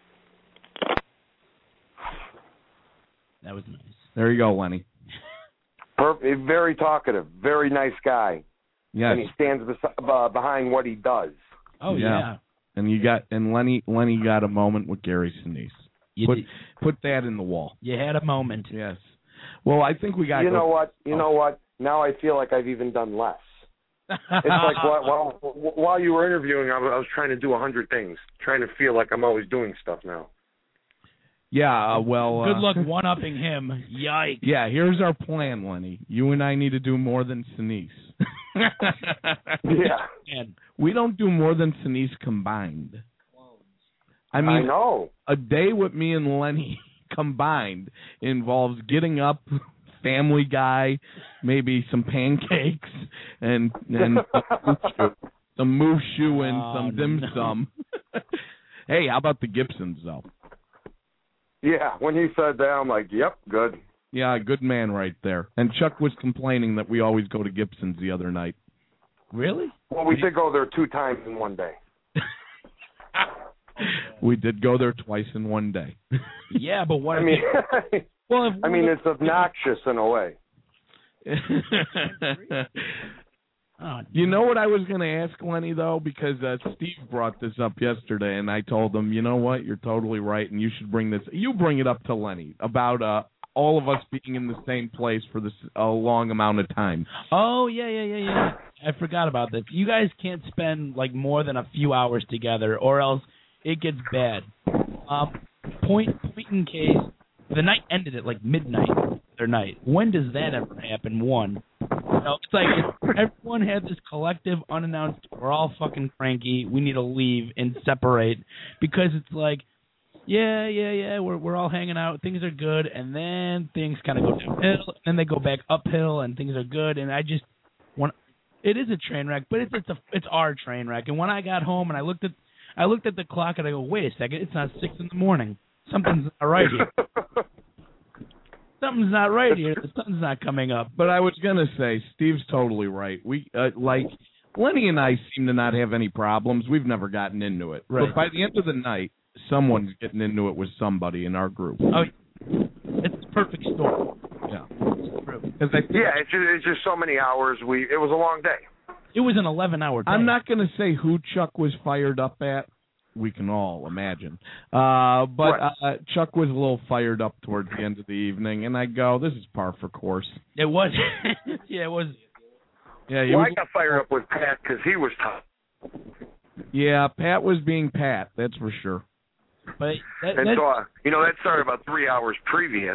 That was nice. There you go, Lenny. Very talkative, very nice guy. Yes. And he stands behind what he does. Oh, yeah. And Lenny got a moment with Gary Sinise. Put that in the wall. You had a moment. Yes. Well, I think we got. You know what? Now I feel like I've even done less. It's like while you were interviewing, I was trying to do 100 things, trying to feel like I'm always doing stuff now. Yeah, well... Good luck one-upping him. Yikes. Yeah, here's our plan, Lenny. You and I need to do more than Sinise. Yeah. And we don't do more than Sinise combined. I know. A day with me and Lenny combined involves getting up, Family Guy, maybe some pancakes, and some moose shoe and some dim sum. Hey, how about the Gibsons, though? Yeah, when he said that, I'm like, yep, good. Yeah, good man right there. And Chuck was complaining that we always go to Gibson's the other night. Really? Well, we did go there 2 times in one day. We did go there twice in one day. Yeah, but what? It's obnoxious in a way. You know what I was going to ask, Lenny, though? Because Steve brought this up yesterday, and I told him, you know what, you're totally right, and you should bring this. You bring it up to Lenny about all of us being in the same place for a long amount of time. Oh, yeah. I forgot about this. You guys can't spend, more than a few hours together, or else it gets bad. Point in case, the night ended at, midnight their night. When does that ever happen, one? It's like everyone had this collective, unannounced, we're all fucking cranky, we need to leave and separate, because it's like, yeah, we're all hanging out, things are good, and then things kind of go downhill, and then they go back uphill, and things are good, and it is a train wreck, but it's our train wreck. And when I got home and I looked at the clock and I go, wait a second, it's not 6 a.m. Something's not right here. Something's not right here. The sun's not coming up. But I was going to say, Steve's totally right. We Lenny and I seem to not have any problems. We've never gotten into it. Right. But by the end of the night, someone's getting into it with somebody in our group. Oh, it's a perfect storm. Yeah. It's true. It's just so many hours. It was a long day. It was an 11-hour day. I'm not going to say who Chuck was fired up at. We can all imagine. But Chuck was a little fired up towards the end of the evening, and I go, this is par for course. It was. Yeah, it was. Yeah, I got fired up with Pat because he was tough. Yeah, Pat was being Pat, that's for sure. But that started about 3 hours previous.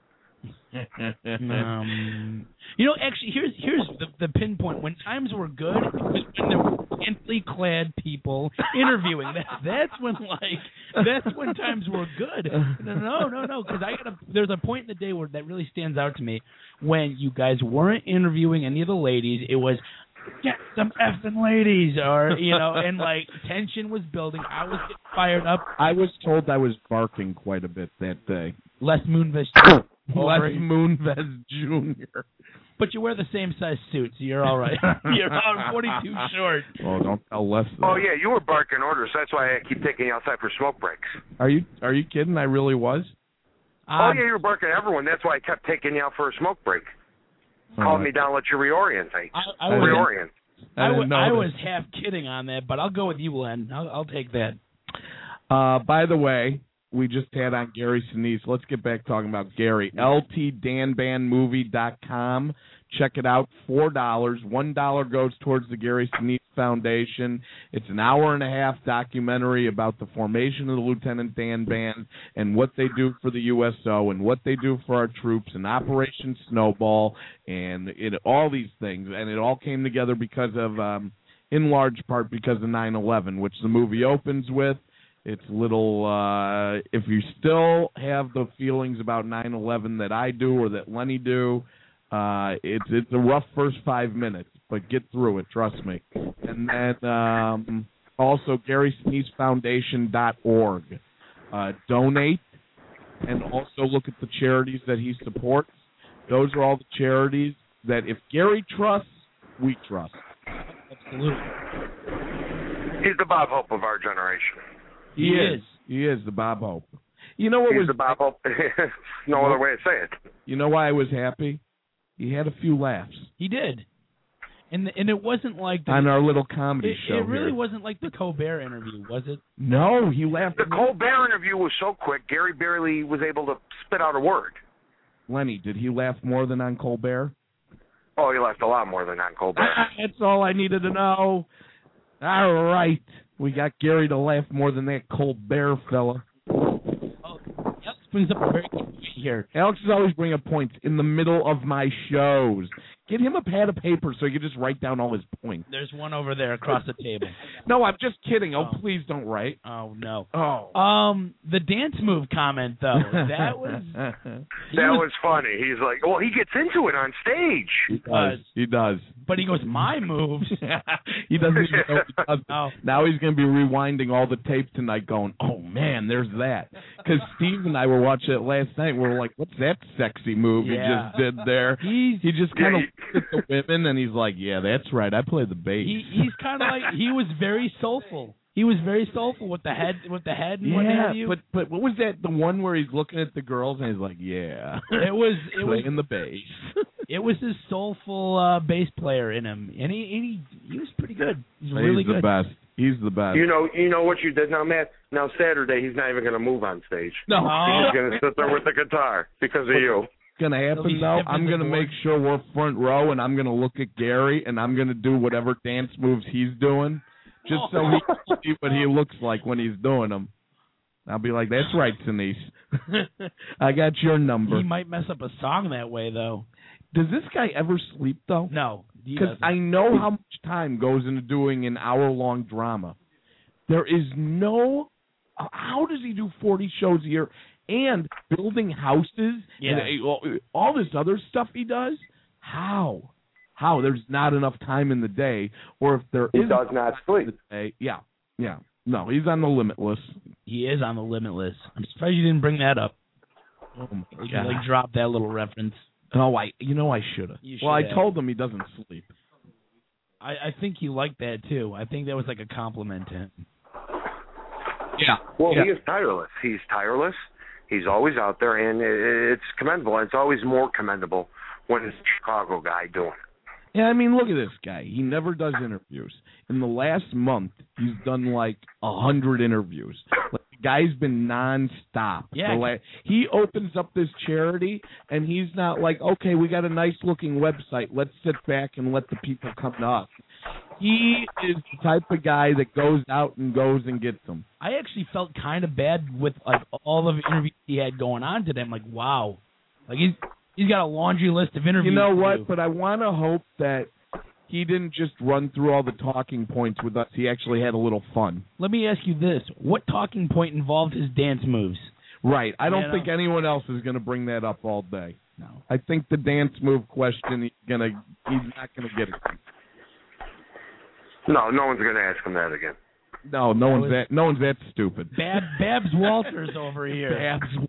Actually, here's the pinpoint. When times were good, it was when there were scantily clad people interviewing. That's when times were good. No, because there's a point in the day where that really stands out to me when you guys weren't interviewing any of the ladies. It was, get some effing ladies, or, and like tension was building. I was getting fired up. I was told I was barking quite a bit that day. Les Moonves. Les Moonves Jr. But you wear the same size suit, so you're all right. You're on 42 short. Oh, don't tell Les that. Oh, yeah, you were barking orders. That's why I keep taking you outside for smoke breaks. Are you kidding? I really was? Oh, yeah, you were barking at everyone. That's why I kept taking you out for a smoke break. Called me down, let you reorientate. Reorient. I was half kidding on that, but I'll go with you, Len. I'll take that. By the way, we just had on Gary Sinise. Let's get back talking about Gary. LTDanBandMovie.com. Check it out. $4. $1 goes towards the Gary Sinise Foundation. It's an hour-and-a-half documentary about the formation of the Lieutenant Dan Band and what they do for the USO and what they do for our troops and Operation Snowball and all these things. And it all came together because of, in large part, because of 9/11, which the movie opens with. It's little, if you still have the feelings about 9/11 that I do or that Lenny do, it's a rough first 5 minutes, but get through it, trust me. And then also GarySiniseFoundation.org. Donate and also look at the charities that he supports. Those are all the charities that if Gary trusts, we trust. Absolutely. He's the Bob Hope of our generation. He is. He is the Bob Hope. You know what He's was the Bob Hope. No other way to say it. You know why I was happy? He had a few laughs. He did. And it wasn't like on our little comedy show. It really wasn't like the Colbert interview, was it? No, he laughed. The Colbert interview was so quick, Gary barely was able to spit out a word. Lenny, did he laugh more than on Colbert? Oh, he laughed a lot more than on Colbert. That's all I needed to know. All right. We got Gary to laugh more than that Colbert fella. Oh, Alex brings up a very good point here. Alex is always bringing up points in the middle of my shows. Get him a pad of paper so he can just write down all his points. There's one over there across the table. No, I'm just kidding. Oh, please don't write. Oh, no. Oh. The dance move comment, though, that was... that was funny. He's like, well, he gets into it on stage. He does. But he goes, my moves. He doesn't even know he does. Oh. Now he's going to be rewinding all the tape tonight going, oh, man, there's that. Because Steve and I were watching it last night. We were like, what's that sexy move he just did there? He just kind of looked at the women, and he's like, yeah, that's right. I play the bass. He's kind of like, he was very soulful. He was very soulful with the head and what have you. But what was that? The one where he's looking at the girls and he's like, yeah. It was playing the bass. It was his soulful bass player in him, and he was pretty good. He's really good. He's the best. You know what you did now, Matt? Now Saturday he's not even going to move on stage. No, he's going to sit there with the guitar because of you. Going to happen though. I'm going to make sure we're front row, and I'm going to look at Gary, and I'm going to do whatever dance moves he's doing. Just so he can see what he looks like when he's doing them. I'll be like, that's right, Sinise. I got your number. He might mess up a song that way, though. Does this guy ever sleep, though? No. Because I know how much time goes into doing an hour-long drama. There is no... How does he do 40 shows a year and building houses and all this other stuff he does? How? There's not enough time in the day, or if there is, he does not sleep. Yeah. No, he's on the Limitless. He is on the Limitless. I'm surprised you didn't bring that up. Oh my God! You like drop that little reference. No, I should have. Well, I told him he doesn't sleep. I think he liked that too. I think that was like a compliment to him. Yeah. Well, he is tireless. He's tireless. He's always out there, and it's commendable. And it's always more commendable when it's a Chicago guy doing it. Yeah, I mean, look at this guy. He never does interviews. In the last month, he's done like 100 interviews. Like, the guy's been nonstop. Yeah. He opens up this charity, and he's not like, okay, we got a nice-looking website. Let's sit back and let the people come to us. He is the type of guy that goes out and goes and gets them. I actually felt kind of bad with like all the interviews he had going on today. I'm like, wow. Like, He's got a laundry list of interviews. You know what? But I want to hope that he didn't just run through all the talking points with us. He actually had a little fun. Let me ask you this. What talking point involved his dance moves? Right. I don't think anyone else is going to bring that up all day. No. I think the dance move question, he's not gonna get it. No one's going to ask him that again. No one's that stupid. Babs Walters over here. Babs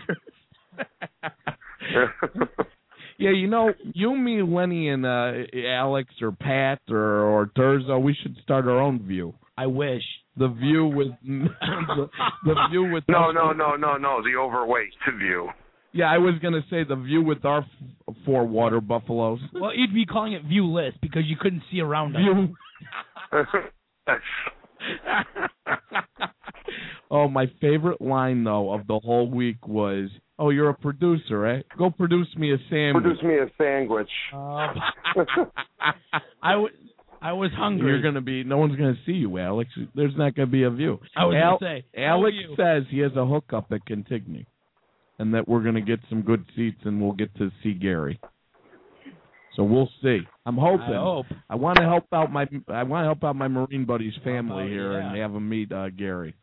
Walters. Yeah, you, me, Lenny, and Alex or Pat or Durzo, we should start our own View. I wish. The View with the View with No, the overweight View. Yeah, I was gonna say the View with our 4 water buffaloes. Well, you'd be calling it Viewless because you couldn't see around us. View. Oh, my favorite line though of the whole week was, "Oh, you're a producer, right? Go produce me a sandwich." Produce me a sandwich. I was hungry. No one's gonna see you, Alex. There's not gonna be a View. I was gonna say, Alex says he has a hookup at Cantigny, and that we're gonna get some good seats and we'll get to see Gary. So we'll see. I'm hoping. I want to help out my Marine buddy's family here and have him meet Gary.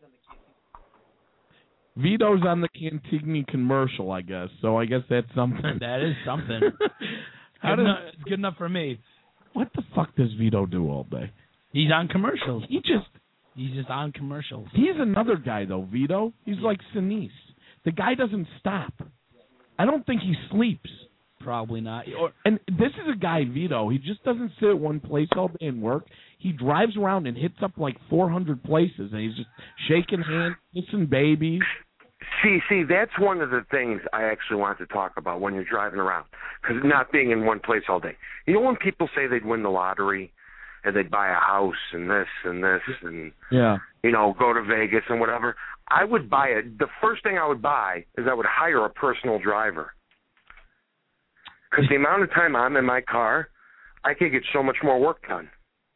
Vito's on the Cantigny commercial, I guess. So I guess that's something. That is something. It's good enough for me. What the fuck does Vito do all day? He's on commercials. He's just on commercials. He's another guy though, Vito. He's like Sinise. The guy doesn't stop. I don't think he sleeps. Probably not. And this is a guy, Vito. He just doesn't sit at one place all day and work. He drives around and hits up like 400 places, and he's just shaking hands, kissing babies. See, that's one of the things I actually want to talk about when you're driving around, because not being in one place all day. You know when people say they'd win the lottery and they'd buy a house and this and go to Vegas and whatever? I would buy it. The first thing I would buy is I would hire a personal driver. Because the amount of time I'm in my car, I could get so much more work done.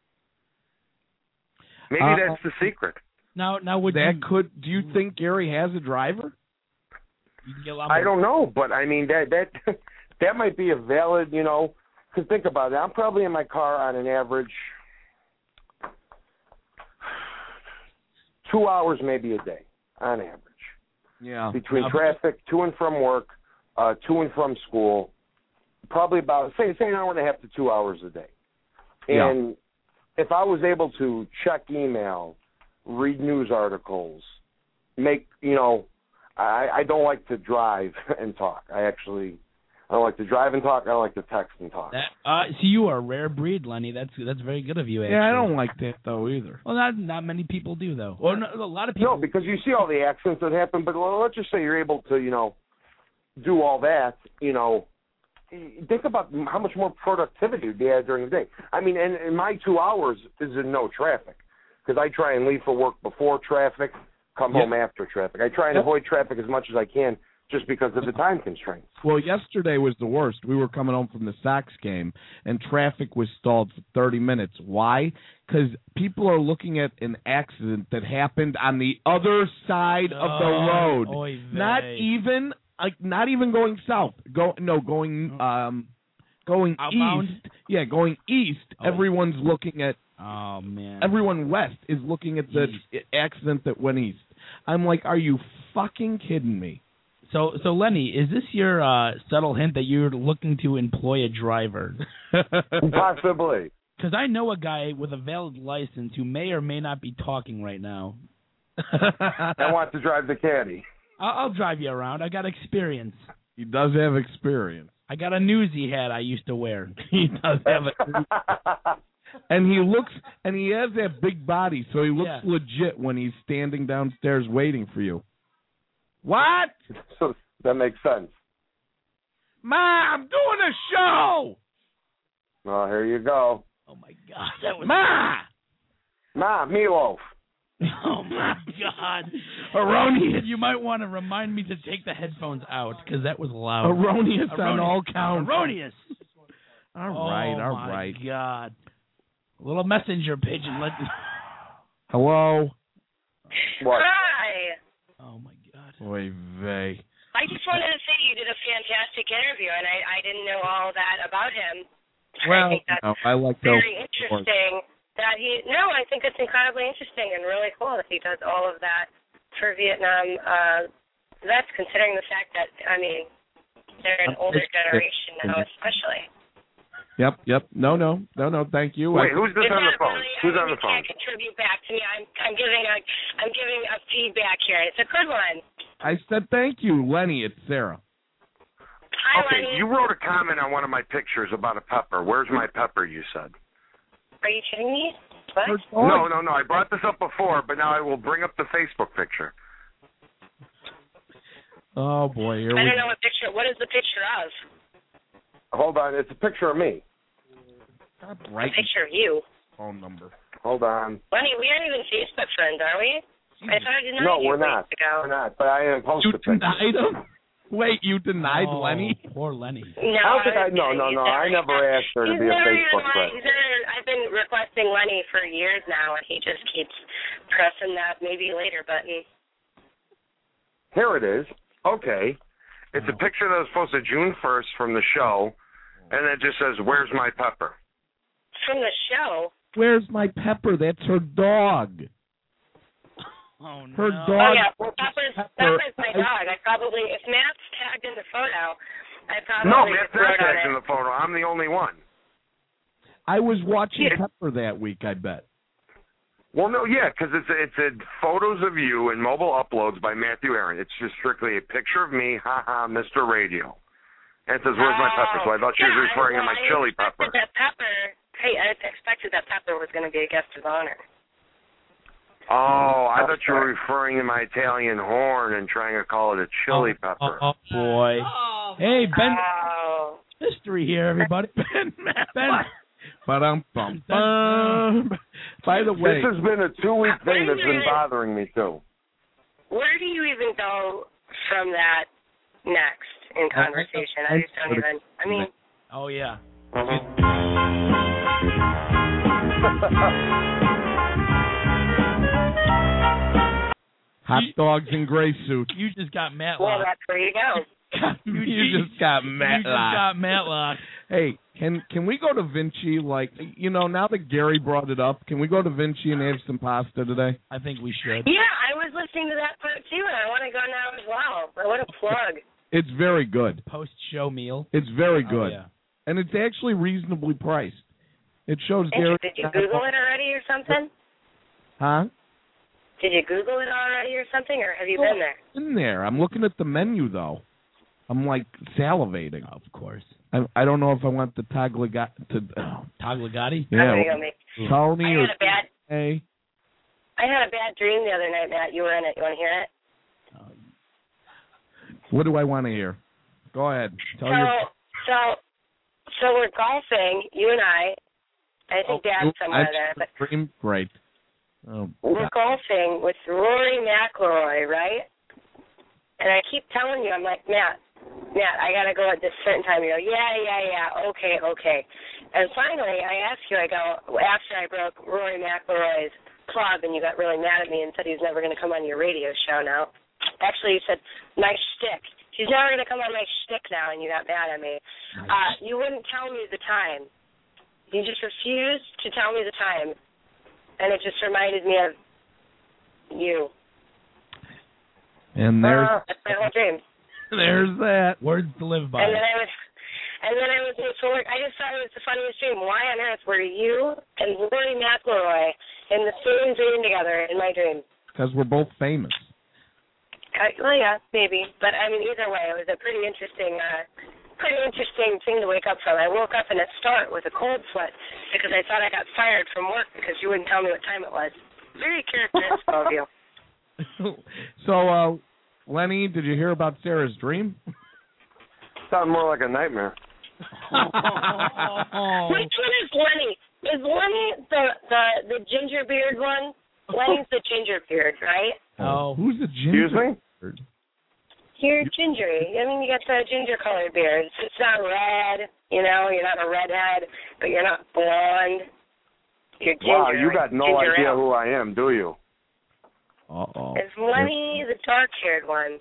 Maybe that's the secret. Now do you think Gary has a driver? You can get a lot more. I don't know, but I mean that might be a valid, because think about it. I'm probably in my car on an average 2 hours maybe a day, on average. Yeah. Between traffic, to and from work, to and from school. Probably about, say an hour and a half to 2 hours a day. And if I was able to check email, read news articles, make, I don't like to drive and talk. I don't like to drive and talk. I don't like to text and talk. See, you are a rare breed, Lenny. That's very good of you, actually. Yeah, I don't like that, though, either. Well, not many people do, though. Or a lot of people. No, because you see all the accidents that happen, but let's just say you're able to, do all that, think about how much more productivity would be had during the day. I mean, and my 2 hours is in no traffic, because I try and leave for work before traffic, come home after traffic. I try and avoid traffic as much as I can just because of the time constraints. Well, yesterday was the worst. We were coming home from the Sox game, and traffic was stalled for 30 minutes. Why? Because people are looking at an accident that happened on the other side of the road. Oy vey. Not even going south. Going outbound? east. Yeah, going east. Oh. Everyone's looking at. Oh man. Everyone west is looking at the accident that went east. I'm like, are you fucking kidding me? So Lenny, is this your subtle hint that you're looking to employ a driver? Possibly. Because I know a guy with a valid license who may or may not be talking right now. I want to drive the caddy. I'll drive you around. I got experience. He does have experience. I got a newsie hat I used to wear. He does have it. And he has that big body, so he looks legit when he's standing downstairs waiting for you. What? So that makes sense. Ma, I'm doing a show. Oh, here you go. Oh my God, that was Ma, meatloaf. Oh my God, Erroneous. You might want to remind me to take the headphones out because that was loud. Erroneous on all counts. Erroneous. All right. Oh my God. A little messenger pigeon. Hello. What? Hi. Oh my God. Oy vey. I just wanted to say you did a fantastic interview, and I didn't know all that about him. Well, I think that's I like very interesting. I think it's incredibly interesting and really cool that he does all of that for Vietnam. That's considering the fact that, They're an older generation now, especially. Yep. No. Thank you. Wait, who's this on the phone? Who's on the phone? You can't contribute back to me. I'm giving a feedback here. It's a good one. I said thank you, Lenny. It's Sarah. Hi, Okay, Lenny. you wrote a comment on one of my pictures about a pepper. Where's my pepper, you said? Are you kidding me? What? No. I brought this up before, but now I will bring up the Facebook picture. Oh, boy. I don't know what picture. What is the picture of? Hold on. It's a picture of me. Right. A picture of you. Phone number. Hold on. Lenny, we aren't even Facebook friends, are we? I thought I denied you. No, we're not. Weeks ago. We're not, but I am posted. You denied him? Wait, you denied Lenny? Poor Lenny. No, I never asked her to be a Facebook friend. I've been requesting Lenny for years now, and he just keeps pressing that maybe later button. Here it is. Okay. It's a picture that was posted June 1st from the show, and it just says, "Where's my pepper?" From the show? Where's my pepper? That's her dog. Oh, no. Her dog. Oh, yeah. Well, Pepper's my dog. If Matt's tagged in the photo, I probably No, Matt's just wrote not tagged on in it. the photo. I'm the only one. I was watching Pepper that week, I bet. Well, no, yeah, because it's photos of you and mobile uploads by Matthew Aaron. It's just strictly a picture of me, haha, Mr. Radio. And it says, "Where's my pepper?" So I thought she was referring to my chili pepper. I expected that Pepper was going to be a guest of honor. Oh, I thought you were referring to my Italian horn and trying to call it a chili pepper. Oh, boy. Hey, Ben. Oh. History here, everybody. Ben. Ba-dum-bum-bum. By the way, this has been a 2-week thing that's been bothering me, too. Where do you even go from that next in conversation? I just don't even. I mean. Oh, yeah. hot dogs and gray suits. You just got Matlock. Well, that's where you go. You just got Matlock. You just got Matlock. Hey, can we go to Vinci? Like, now that Gary brought it up, can we go to Vinci and have some pasta today? I think we should. Yeah, I was listening to that part too, and I want to go now as well. What a plug. It's very good. Post-show meal. It's very good. Oh, yeah. And it's actually reasonably priced. It shows Gary. Did you Google it already or something? Huh? Did you Google it already or something, or have you been there? In there. I'm looking at the menu, though. I'm, like, salivating. Of course. I don't know if I want the Tagliagati. Tagliagati? Yeah. I'm gonna go make. Tony or I had a bad dream the other night, Matt. You were in it. You want to hear it? What do I want to hear? Go ahead. So we're golfing, you and I. I think Dad's somewhere there. But dream? Great. Oh, we're golfing with Rory McIlroy, right? And I keep telling you, I'm like, Matt, I got to go at this certain time. You go, yeah, okay. And finally, I asked you, I go, after I broke Rory McIlroy's club, and you got really mad at me and said he was never going to come on your radio show now. Actually, you said, my shtick. He's never going to come on my shtick now, and you got mad at me. You wouldn't tell me the time. You just refused to tell me the time. And it just reminded me of you. And there's that's my whole dream. There's that. Words to live by. And then I was so I just thought it was the funniest dream. Why on earth were you and Rory McIlroy in the same dream together in my dream? Because we're both famous. Well, yeah, maybe. But, I mean, either way, it was a pretty interesting thing to wake up from. I woke up in a start with a cold sweat because I thought I got fired from work because you wouldn't tell me what time it was. Very characteristic of you. So, Lenny, did you hear about Sarah's dream? Sounded more like a nightmare. Which one is Lenny? Is Lenny the ginger beard one? Lenny's the ginger beard, right? Oh. Who's the ginger? Excuse me? You're gingery. I mean, you got the ginger-colored beard. It's not red, you're not a redhead, but you're not blonde. You're ginger. Wow, you got no ginger idea ale. who I am, do you? Uh-oh. Is Lenny the dark-haired one?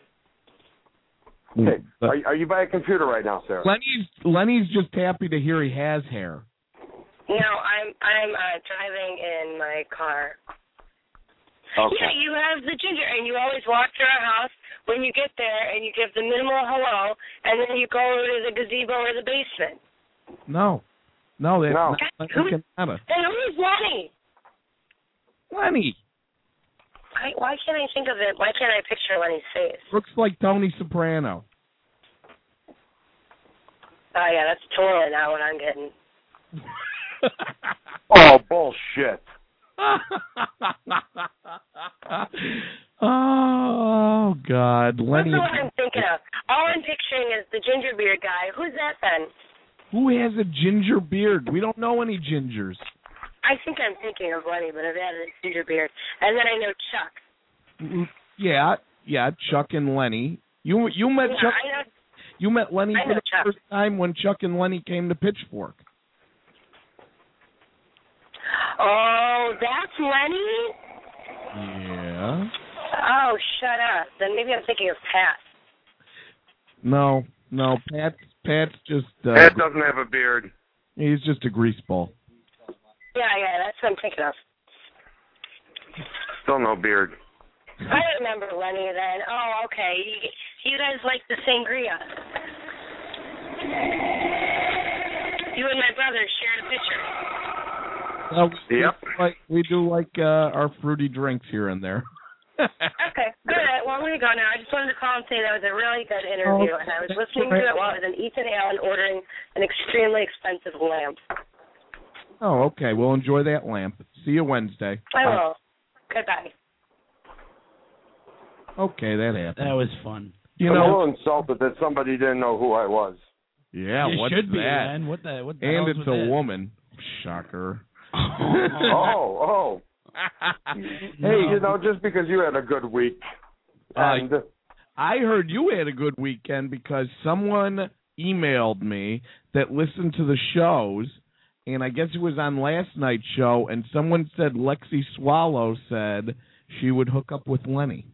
Hey, are you by a computer right now, Sarah? Lenny's just happy to hear he has hair. No, I'm driving in my car. Okay. Yeah, you have the ginger, and you always walk through our house when you get there, and you give the minimal hello, and then you go to the gazebo or the basement. No, that's No. not Lenny Canada. And who's Lenny? Lenny Why can't I think of it? Why can't I picture Lenny's face? looks like Tony Soprano. Oh, yeah, that's totally not what I'm getting. Oh, bullshit. Oh, God. Lenny. That's what I'm thinking of. All I'm picturing is the ginger beard guy. Who's that then? Who has a ginger beard? We don't know any gingers. I think I'm thinking of Lenny, but I've added a ginger beard. And then I know Chuck. Yeah, Chuck and Lenny. You met Yeah, Chuck. I know. You met Lenny I for know the Chuck. first time when Chuck and Lenny came to Pitchfork. Oh, that's Lenny? Yeah. Oh, shut up. Then maybe I'm thinking of Pat. No, Pat's just. Ed doesn't have a beard. He's just a greaseball. Yeah, that's what I'm thinking of. Still no beard. I remember Lenny then. Oh, okay. You guys like the sangria. You and my brother shared a picture. Yep. We do like our fruity drinks here and there. Okay, good. Well, I'm going to go now. I just wanted to call and say that was a really good interview, and I was listening to it while I was in Ethan Allen ordering an extremely expensive lamp. Oh, okay. Well, enjoy that lamp. See you Wednesday. I will. Goodbye. Okay, that happened. That was fun. You I'm a know, little insulted that somebody didn't know who I was. yeah. You What's should be, that? man. What the hell And is it's with a that? woman. Shocker. Oh. Hey, you know, just because you had a good week. And I heard you had a good weekend because someone emailed me that listened to the shows, and I guess it was on last night's show, and someone said Lexi Swallow said she would hook up with Lenny.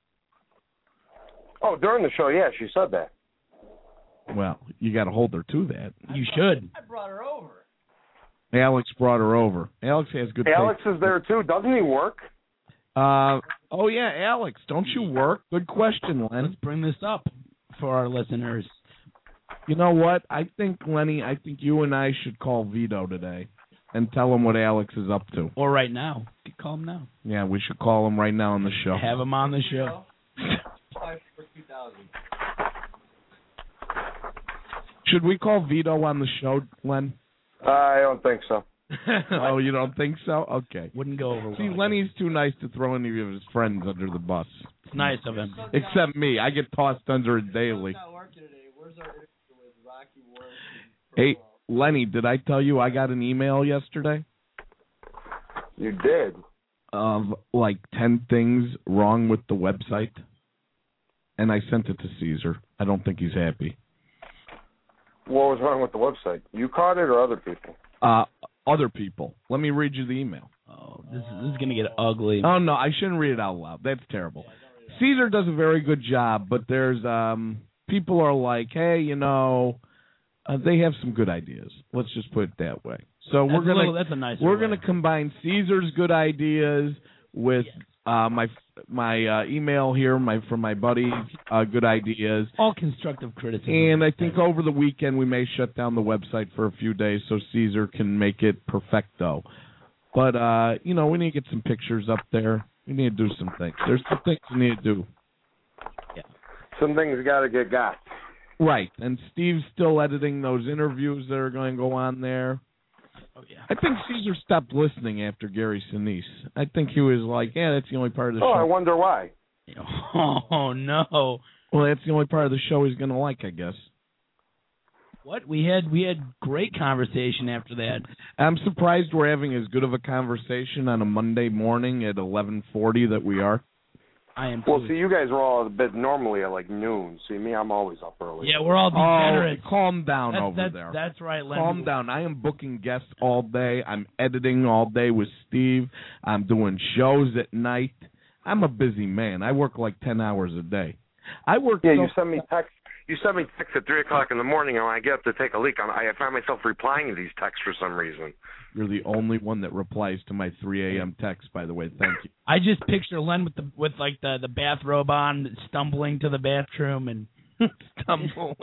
oh, during the show, yeah, she said that. Well, you got to hold her to that. You should. I brought her over. Alex brought her over. Alex has good Alex taste. is there too. Doesn't he work? Oh, yeah, Alex, don't you work? Good question, Len. Let's bring this up for our listeners. You know what? I think, Lenny, you and I should call Vito today and tell him what Alex is up to. Or right now. You can call him now. Yeah, we should call him right now on the show. Have him on the show. 5 for 2,000. Should we call Vito on the show, Len? I don't think so. Oh, you don't think so? Okay. Wouldn't go over well. See, Lenny's too nice to throw any of his friends under the bus. It's nice of him. Except me. I get tossed under it daily. Not working today. Where's our interview with Rocky Ward? Hey, Lenny, did I tell you I got an email yesterday You did. of like 10 things wrong with the website? And I sent it to Caesar. I don't think he's happy. What was wrong with the website? You caught it or other people? Other people. Let me read you the email. Oh, this is going to get ugly. Oh, no, I shouldn't read it out loud. That's terrible. Caesar does a very good job, but there's people are like, hey, you know, they have some good ideas. Let's just put it that way. So That's a nice we're gonna combine Caesar's good ideas with my email here from my buddies, good ideas. All constructive criticism. And I think over the weekend we may shut down the website for a few days so Caesar can make it perfecto. But, you know, we need to get some pictures up there. We need to do some things. There's some things we need to do. Yeah. Some things got to get got. Right. And Steve's still editing those interviews that are going to go on there. Oh, yeah. I think Caesar stopped listening after Gary Sinise. I think he was like, yeah, that's the only part of the Oh, show. I wonder why. Oh, no. Well, that's the only part of the show he's going to like, I guess. What? We had great conversation after that. I'm surprised we're having as good of a conversation on a Monday morning at 11:40 that we are. I am. Well, too. see, you guys are all a bit normally at like noon. See, me, I'm always up early. Yeah, we're all degenerates. Oh, calm down there. That's right, Len. Calm down. I am booking guests all day. I'm editing all day with Steve. I'm doing shows at night. I'm a busy man. I work like 10 hours a day. Yeah, you send me text. you send me texts at 3 o'clock in the morning, and when I get up to take a leak, I find myself replying to these texts for some reason. You're the only one that replies to my 3 a.m. text, by the way. Thank you. I just picture Len with the bathrobe on, stumbling to the bathroom and stumbling.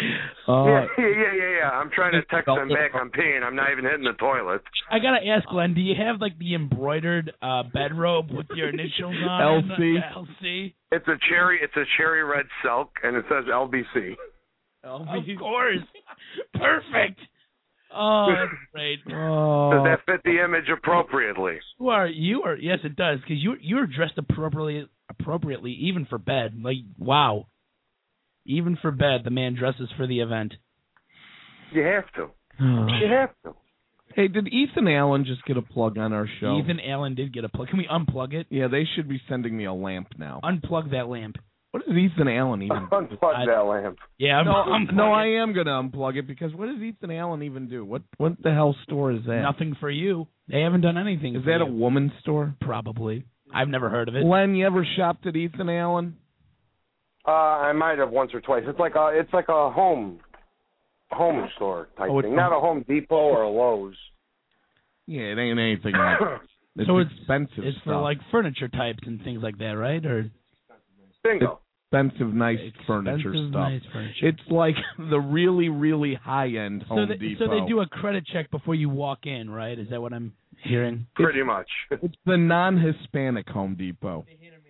Yeah. I'm trying to text them back. I'm peeing. I'm not even hitting the toilet. I gotta ask, Len, do you have like the embroidered bedrobe with your initials on? LC. LC. It's a cherry red silk, and it says LBC. Of course. Perfect. Oh, that's great. Does that fit the image appropriately? Yes, it does, because you're dressed appropriately even for bed. Like, wow. Even for bed, the man dresses for the event. You have to. You have to. Hey, did Ethan Allen just get a plug on our show? Ethan Allen did get a plug. Can we unplug it? Yeah, they should be sending me a lamp now. Unplug that lamp. What is Ethan Allen even do? Unplug that lamp. Yeah, no, I am going to unplug it, because what does Ethan Allen even do? What the hell store is that? Nothing for you. They haven't done anything. Is that a woman's store? Probably. I've never heard of it. Len, you ever shopped at Ethan Allen? I might have once or twice. It's like a home store type thing, not a Home Depot or a Lowe's. Yeah, it ain't anything like that. It's expensive. It's stuff. for like furniture types and things like that, right? Or bingo. Expensive, nice furniture stuff. Nice furniture. It's like the really, really high-end Home Depot. So they do a credit check before you walk in, right? Is that what I'm hearing? Pretty much. It's the non-Hispanic Home Depot.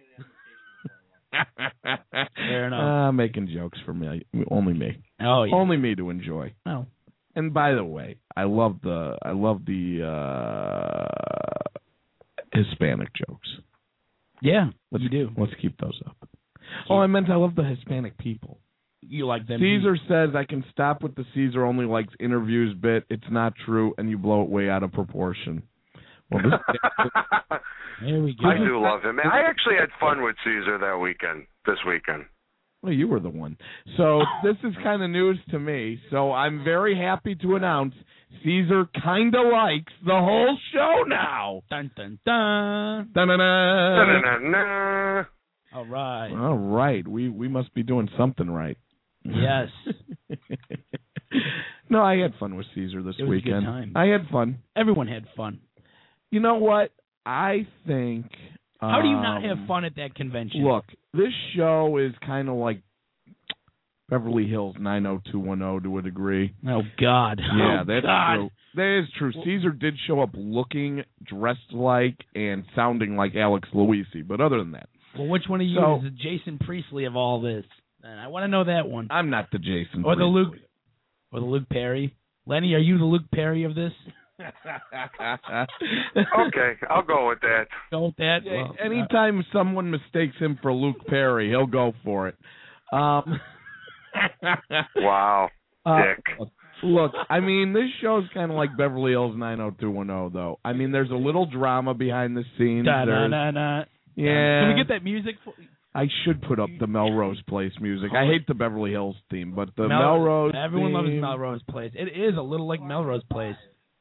Fair enough. Making jokes for me. Only me. Oh, yeah. Only me to enjoy. Oh. And by the way, I love the Hispanic jokes. Yeah, you do. Let's keep those up. Oh, I meant I love the Hispanic people. You like them. Caesar says I can stop with the Caesar only likes interviews bit. It's not true, and you blow it way out of proportion. Well, there we go. I do love him. I actually had fun with Caesar this weekend. Well, you were the one. So this is kind of news to me. So I'm very happy to announce Caesar kind of likes the whole show now. Dun, dun, dun. Dun, dun, dun. Dun, dun, dun. All right. All right. We must be doing something right. Yes. No, I had fun with Caesar this weekend. It was a good time. I had fun. Everyone had fun. You know what? I think... How do you not have fun at that convention? Look, this show is kind of like Beverly Hills 90210 to a degree. Oh, God. Yeah, that's true. That is true. Caesar did show up looking, dressed like, and sounding like Alex Luisi. But other than that... Well, which one of you is the Jason Priestley of all this? And I want to know that one. I'm not the Jason or Priestley. The Luke Perry. Lenny, are you the Luke Perry of this? Okay, I'll go with that. Go with that. Yeah, well, anytime someone mistakes him for Luke Perry, he'll go for it. Wow, Dick. Look, I mean, this show's kind of like Beverly Hills 90210, though. I mean, there's a little drama behind the scenes. Da-da-da-da. Yeah. Can we get that music? I should put up the Melrose Place music. I hate the Beverly Hills theme, but the Melrose Everyone loves theme, Melrose Place. It is a little like Melrose Place.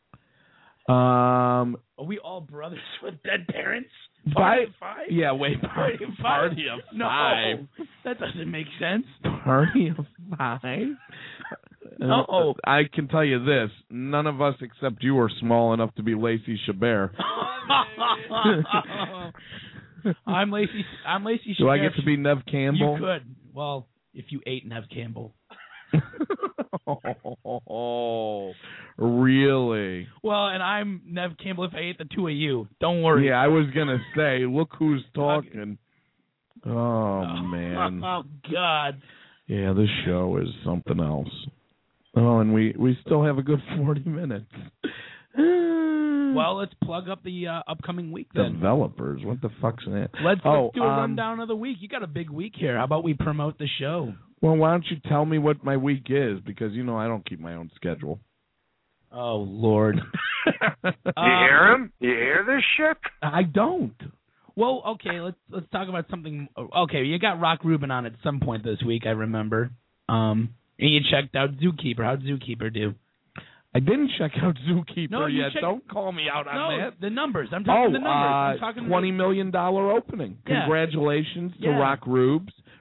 Are we all brothers with dead parents? Party of five? Yeah, wait. Party of five? No, that doesn't make sense. Party of five? No. I can tell you this. None of us except you are small enough to be Lacey Chabert. I'm Lacey Chabert. Do I get to be Nev Campbell? You could. Well, if you ate Nev Campbell. Oh, really? Well, and I'm Nev Campbell if I ate the two of you. Don't worry. Yeah, I was going to say, look who's talking. Oh, man. Oh, God. Yeah, this show is something else. Oh, and we still have a good 40 minutes. Well, let's plug up the upcoming week then. Developers, what the fuck's that? Let's do a rundown of the week. You got a big week here. How about we promote the show? Well, why don't you tell me what my week is? Because, you know, I don't keep my own schedule. Oh, Lord. You hear him? You hear this shit? I don't. Well, okay, let's talk about something. Okay, you got Rock Rubin on at some point this week, I remember. And you checked out Zookeeper. How'd Zookeeper do? I didn't check out Zookeeper yet. Don't call me out on that. The numbers. I'm talking the numbers. I'm talking $20 million opening. Yeah. Congratulations to Rock Rubes.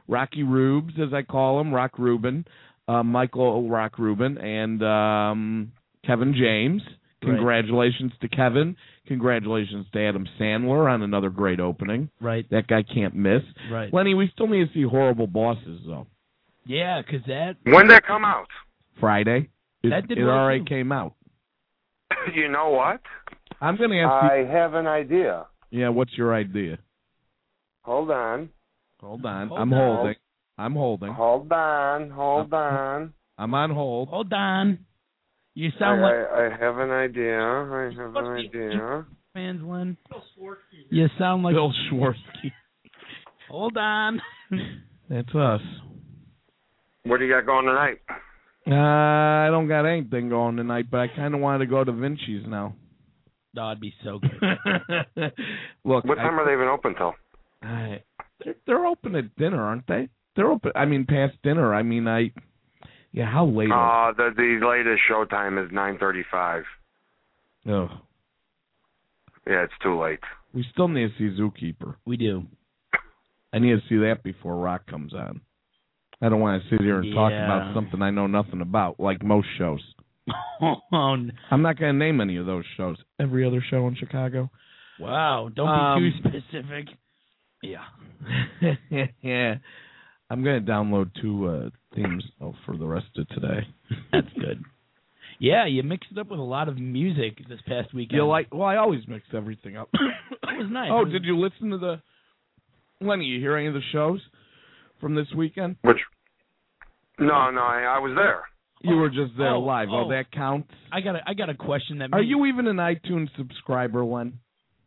Rocky Rubes, as I call him, Rock Rubin, Michael Rock Rubin, and Kevin James. Congratulations to Kevin. Congratulations to Adam Sandler on another great opening. Right. That guy can't miss. Right. Lenny, we still need to see Horrible Bosses, though. Yeah, because that... When did that come out? Friday. That did it well, already too. came out. You know what? I'm going to ask you... I have an idea. Yeah, what's your idea? Hold on. Hold on. Hold I'm on. holding. I'm holding. Hold on. I'm on hold. Hold on. You sound like... I have an idea. Fans, Len. You sound like... Bill Schwarzky. Hold on. That's us. What do you got going tonight? I don't got anything going tonight, but I kind of want to go to Vinci's now. Oh, it'd be so good. Look, What time are they even open till? They're open at dinner, aren't they? They're open. I mean, past dinner. I mean, Yeah, how late? The latest show time is 9:35. Oh, Yeah, it's too late. we still need to see Zookeeper. We do. I need to see that before Rock comes on. I don't want to sit here and talk Yeah. about something I know nothing about, like most shows. I'm not going to name any of those shows. Every other show in Chicago. Wow, don't be too specific. Yeah. Yeah. I'm going to download 2 themes for the rest of today. That's good. Yeah, you mixed it up with a lot of music this past weekend. Well, I always mix everything up. It was nice. Oh, did you listen to the... Lenny, you hear any of the shows from this weekend? Which? No, I was there. You were just there Oh, live. Oh, oh. that counts? I got a question that... Are you even an iTunes subscriber, Len?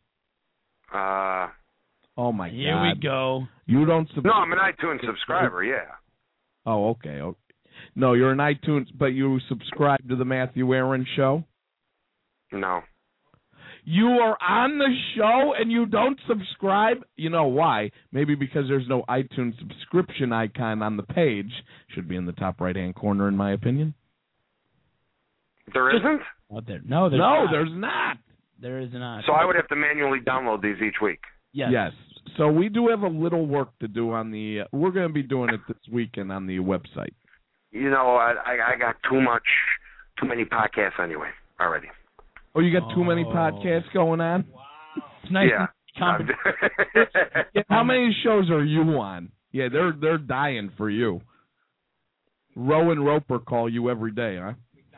Oh, my God. Here we go. You don't subscribe? No, I'm an iTunes subscriber, yeah. Oh, okay. No, you're an iTunes, but you subscribe to the Matthew Aaron Show? No. You are on the show and you don't subscribe? You know why? Maybe because there's no iTunes subscription icon on the page. Should be in the top right-hand corner, in my opinion. There isn't? Out there. No, There's not. There is not. So I would have to manually download these each week. Yes. So we do have a little work to do on the... we're going to be doing it this weekend on the website. You know, I got too many podcasts anyway already. Oh, you got too many podcasts going on? Wow. It's nice. Yeah. Yeah, how many shows are you on? Yeah, they're dying for you. Roe and Roper call you every day, huh?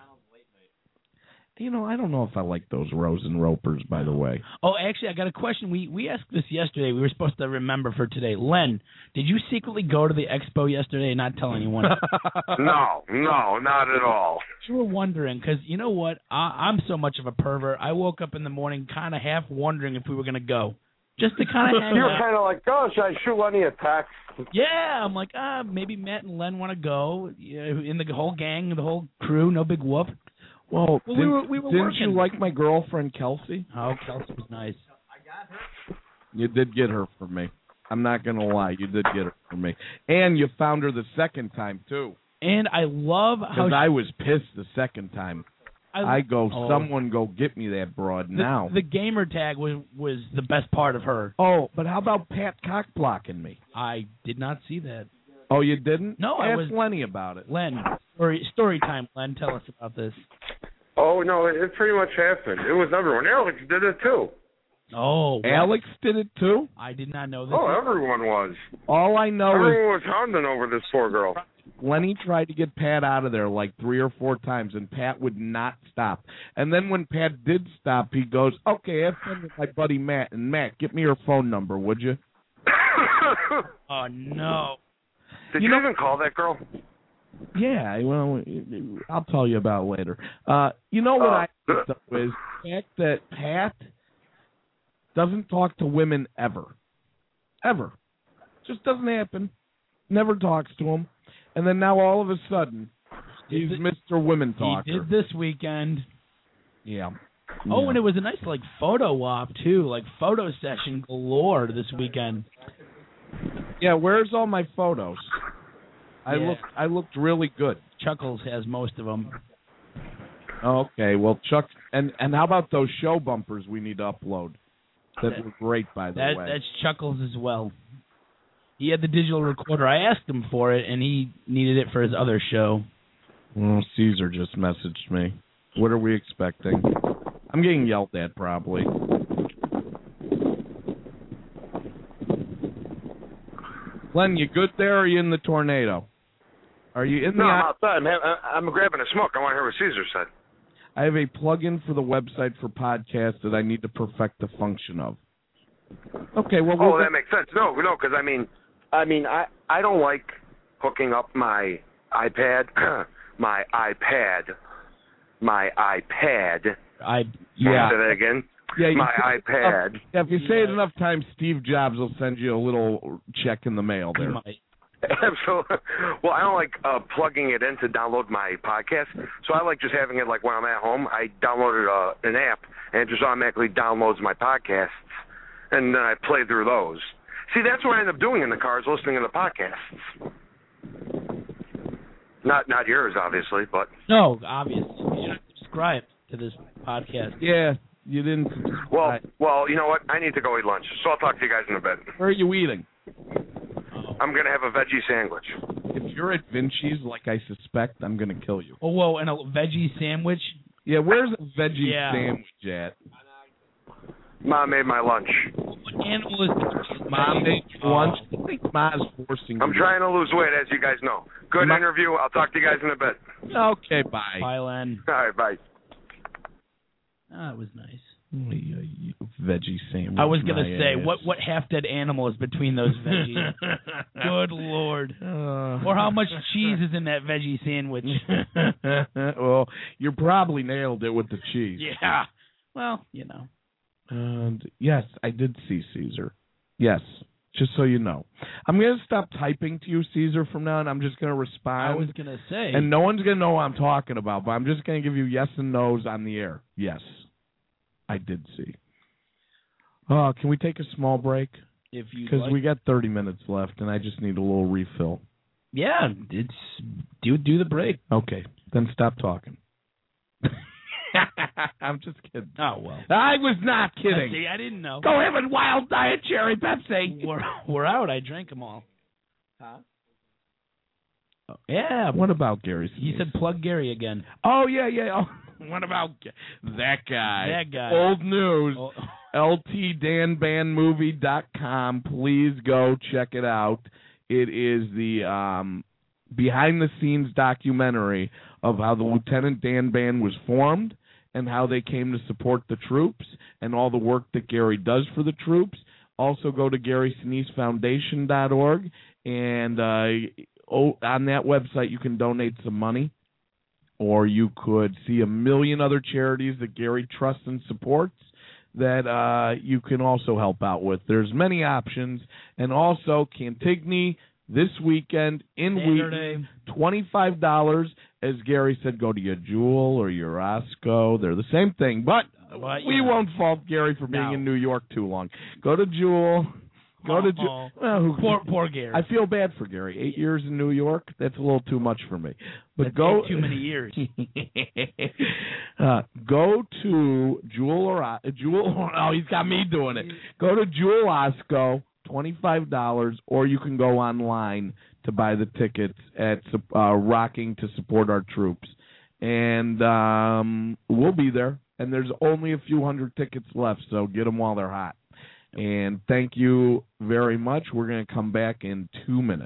You know, I don't know if I like those Roes and Ropers, by the way. Oh, actually, I got a question. We asked this yesterday. We were supposed to remember for today. Len, did you secretly go to the expo yesterday and not tell anyone? No, not at all. You were wondering, because you know what? I'm so much of a pervert. I woke up in the morning kind of half wondering if we were going to go. Just to kind of hang You're out. kind of like, oh, should I shoot Lenny a text? Yeah, I'm like, maybe Matt and Len want to go. Yeah, in the whole gang, the whole crew, no big whoop. Well, we were didn't working. you like my girlfriend, Kelsey? Oh, Kelsey was nice. You did get her for me. I'm not going to lie. You did get her for me. And you found her the second time, too. And I love how... Because I was pissed the second time. Someone go get me that broad now. The gamer tag was the best part of her. Oh, but how about Pat cock blocking me? I did not see that. Oh, you didn't? No, Ask Lenny about it. Len, story time, Len. Tell us about this. Oh, no, it pretty much happened. It was everyone. Alex did it, too. Oh, what? Alex did it, too? I did not know this. Oh, everyone was. All I know Everyone was hounding over this poor girl. Lenny tried to get Pat out of there like 3 or 4 times, and Pat would not stop. And then when Pat did stop, he goes, okay, have fun with my buddy Matt. And Matt, get me your phone number, would you? Oh, no. Did you even call that girl? Yeah, well, I'll tell you about it later. You know what I think, though, is the fact that Pat doesn't talk to women ever. Ever. Just doesn't happen. Never talks to them. And then now all of a sudden, he's Mr. Women Talker. He did this weekend. Yeah. Oh, and it was a nice, photo op, too. Photo session galore this weekend. Yeah, where's all my photos? I looked really good. Chuckles has most of them. Okay, well, Chuck, and how about those show bumpers we need to upload? That were great, by the way. That's Chuckles as well. He had the digital recorder. I asked him for it, and he needed it for his other show. Well, Caesar just messaged me. What are we expecting? I'm getting yelled at, probably. Len, you good there, or are you in the tornado? Are you in the... No, I'm outside, man. I'm grabbing a smoke. I want to hear what Caesar said. I have a plug-in for the website for podcasts that I need to perfect the function of. Okay, well... that makes sense. No, because I don't like hooking up my iPad, my iPad. Yeah. Say that again. Yeah, my iPad. If you say it enough times, Steve Jobs will send you a little check in the mail there. Absolutely. Well, I don't like plugging it in to download my podcast, so I like just having it like when I'm at home. I downloaded an app, and it just automatically downloads my podcasts, and then I play through those. See, that's what I end up doing in the car is listening to the podcasts. Not yours, obviously, but... No, obviously. You have to subscribe to this podcast. Yeah, you didn't subscribe. Well, you know what? I need to go eat lunch, so I'll talk to you guys in a bit. Where are you eating? I'm going to have a veggie sandwich. If you're at Vinci's, like I suspect, I'm going to kill you. Oh, whoa, and a veggie sandwich? Yeah, where's a veggie sandwich at? Mom made my lunch. What animal is this? Mom made lunch? I think Mom's forcing you. I'm trying to lose weight, as you guys know. Good interview. I'll talk to you guys in a bit. Okay, bye. Bye, Len. All right, bye. It was nice. Veggie sandwich. I was going to say, what half-dead animal is between those veggies? Good Lord. Or how much cheese is in that veggie sandwich? Well, you probably nailed it with the cheese. Yeah. Well, you know. And yes, I did see Caesar. Yes, just so you know. I'm going to stop typing to you, Caesar, from now on. I'm just going to respond. I was going to say. And no one's going to know what I'm talking about, but I'm just going to give you yes and no's on the air. Yes, I did see. Can we take a small break? Because we got 30 minutes left, and I just need a little refill. Yeah, do the break. Okay, then stop talking. I'm just kidding. Oh, well. I was not kidding. See, I didn't know. Go have a Wild Diet Cherry Pepsi. We're out. I drank them all. Huh? Oh, yeah. What about Gary? He said plug Gary again. Oh, yeah. Oh, what about that guy? That guy. Old news. LTDanBandMovie.com. Please go check it out. It is the behind-the-scenes documentary of how the Lieutenant Dan Band was formed and how they came to support the troops and all the work that Gary does for the troops. Also go to GarySiniseFoundation.org, and on that website you can donate some money, or you could see a million other charities that Gary trusts and supports that you can also help out with. There's many options, and also Cantigny this weekend in Wheaton, $25. As Gary said, go to your Jewel or your Roscoe. They're the same thing, but we won't fault Gary for being in New York too long. Go to Jewel. Poor Gary. I feel bad for Gary. 8 years in New York, that's a little too much for me. But that's too many years. Go to Jewel. Oh, he's got me doing it. Go to Jewel Osco, $25, or you can go online to buy the tickets at Rocking to support our troops. And we'll be there. And there's only a few hundred tickets left, so get them while they're hot. And thank you very much. We're going to come back in 2 minutes.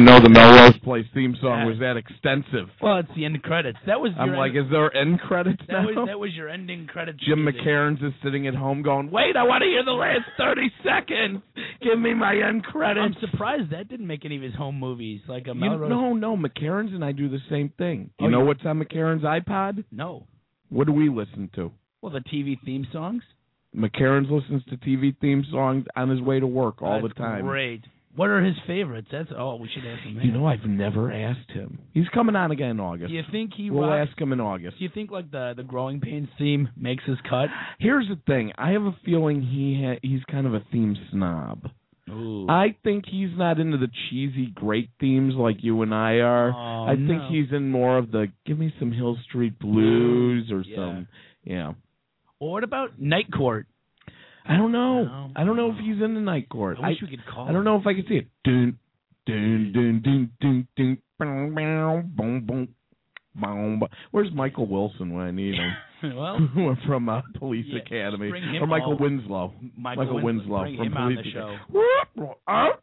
didn't know the Melrose Place theme song was that extensive. Well, it's the end credits. That was. I'm like, is there end credits now? That was your ending credits. Jim music. McCairns is sitting at home going, wait, I want to hear the last 30 seconds. Give me my end credits. I'm surprised that didn't make any of his home movies, like a You, Melrose. no, McCairns and I do the same thing. You Oh, know you- what's on McCairns' iPod? No. What do we listen to? Well, the TV theme songs. McCairns listens to TV theme songs on his way to work all That's the time. Great. What are his favorites? We should ask him. You know, I've never asked him. He's coming on again in August. Do you think We'll ask him in August. Do you think like the Growing Pains theme makes his cut? Here's the thing. I have a feeling he's kind of a theme snob. Ooh. I think he's not into the cheesy great themes like you and I are. Oh, I think no. he's in more of the give me some Hill Street Blues or some. Yeah. Well, what about Night Court? I don't know. No. I don't know if he's in the Night Court. I wish we could call I don't know if I could see it. Dun dun dun dun dun dun. Boom boom boom. Boom. Where's Michael Wilson when I need him? Well, from Police Academy, bring him or Michael all- Winslow. Michael Winslow. Bring from him on Police the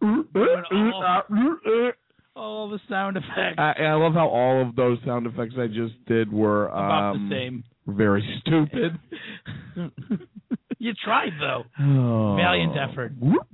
Academy. all the sound effects I love how all of those sound effects I just did were about the same. very stupid. You tried though. Oh. Valiant effort.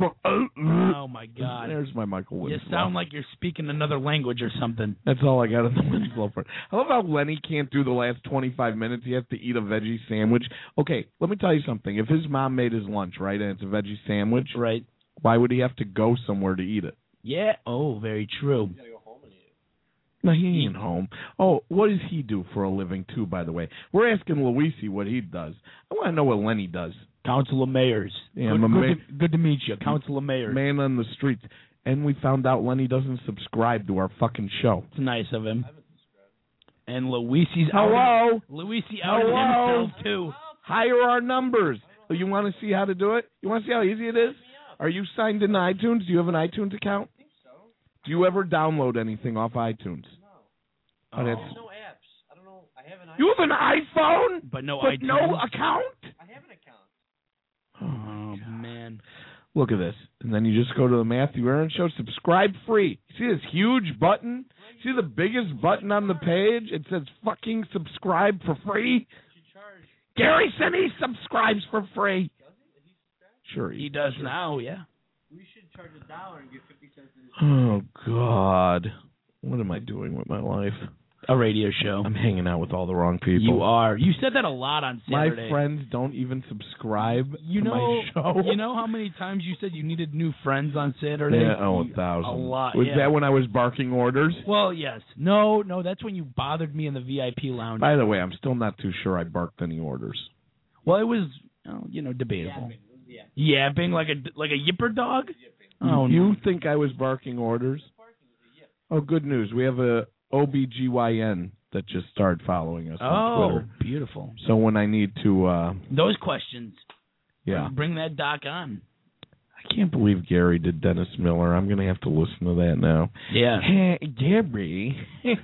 Oh my God. There's my Michael Winslow. You sound like you're speaking another language or something. That's all I got in the Winslow part. I love how Lenny can't do the last 25 minutes. He has to eat a veggie sandwich. Okay, let me tell you something. If his mom made his lunch, right, and it's a veggie sandwich, Right. why would he have to go somewhere to eat it? Yeah. Oh, very true. You gotta go home and eat it. No, he ain't home. Oh, what does he do for a living, too, by the way? We're asking Luisi what he does. I want to know what Lenny does. Council of Mayors. Yeah, good to meet you. Council of Mayors. Man on the streets. And we found out Lenny doesn't subscribe to our fucking show. It's nice of him. I haven't subscribed. And Luisi's Hello? Luisi outed Hello? himself too. Hire our numbers. Oh, you want to see how to do it? You want to see how easy it is? Are you signed in iTunes? Do you have an iTunes account? I think so. Do you ever download anything off iTunes? No. Oh, that's- There's no apps. I don't know. I have an iPhone. You have an iPhone? But no but iTunes. no account? I have an account. Oh man. Look at this. And then you just go to the Matthew Aaron Show, subscribe free. See this huge button? See the biggest button on the page? It says fucking subscribe for free. You charge. Gary Sinise subscribes for free. Does he? Is he subscribed? Sure. He does now, yeah. We should charge $1 and get 50 cents in his. Oh, God. What am I doing with my life? A radio show. I'm hanging out with all the wrong people. You are. You said that a lot on Saturday. My friends don't even subscribe You to know, my show. You know how many times you said you needed new friends on Saturday? Yeah, 1,000. A lot, Was yeah. that when I was barking orders? Well, yes. No, that's when you bothered me in the VIP lounge. By the way, I'm still not too sure I barked any orders. Well, it was, debatable. Yapping like a yipper dog? Oh, You no. think I was barking orders? Oh, good news. We have a OBGYN that just started following us on Twitter. Beautiful. So when I need to, Those questions. yeah. Bring that doc on. I can't believe Gary did Dennis Miller. I'm going to have to listen to that now. Yeah. Hey, Gary.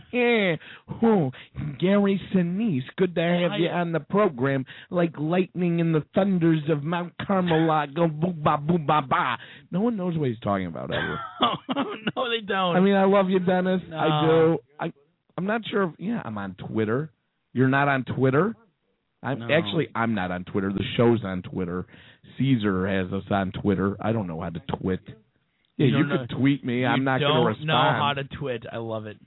Oh, Gary Sinise. Good to have you on the program. Like lightning in the thunders of Mount Carmel. Go boo-ba, boo-ba-ba. No one knows what he's talking about ever. No, they don't. I mean, I love you, Dennis. No. I do. I'm not sure if, I'm on Twitter. You're not on Twitter? No. Actually, I'm not on Twitter. The show's on Twitter. Caesar has us on Twitter. I don't know how to twit. Yeah, you could tweet me. I'm not going to respond. You don't know how to twit. I love it.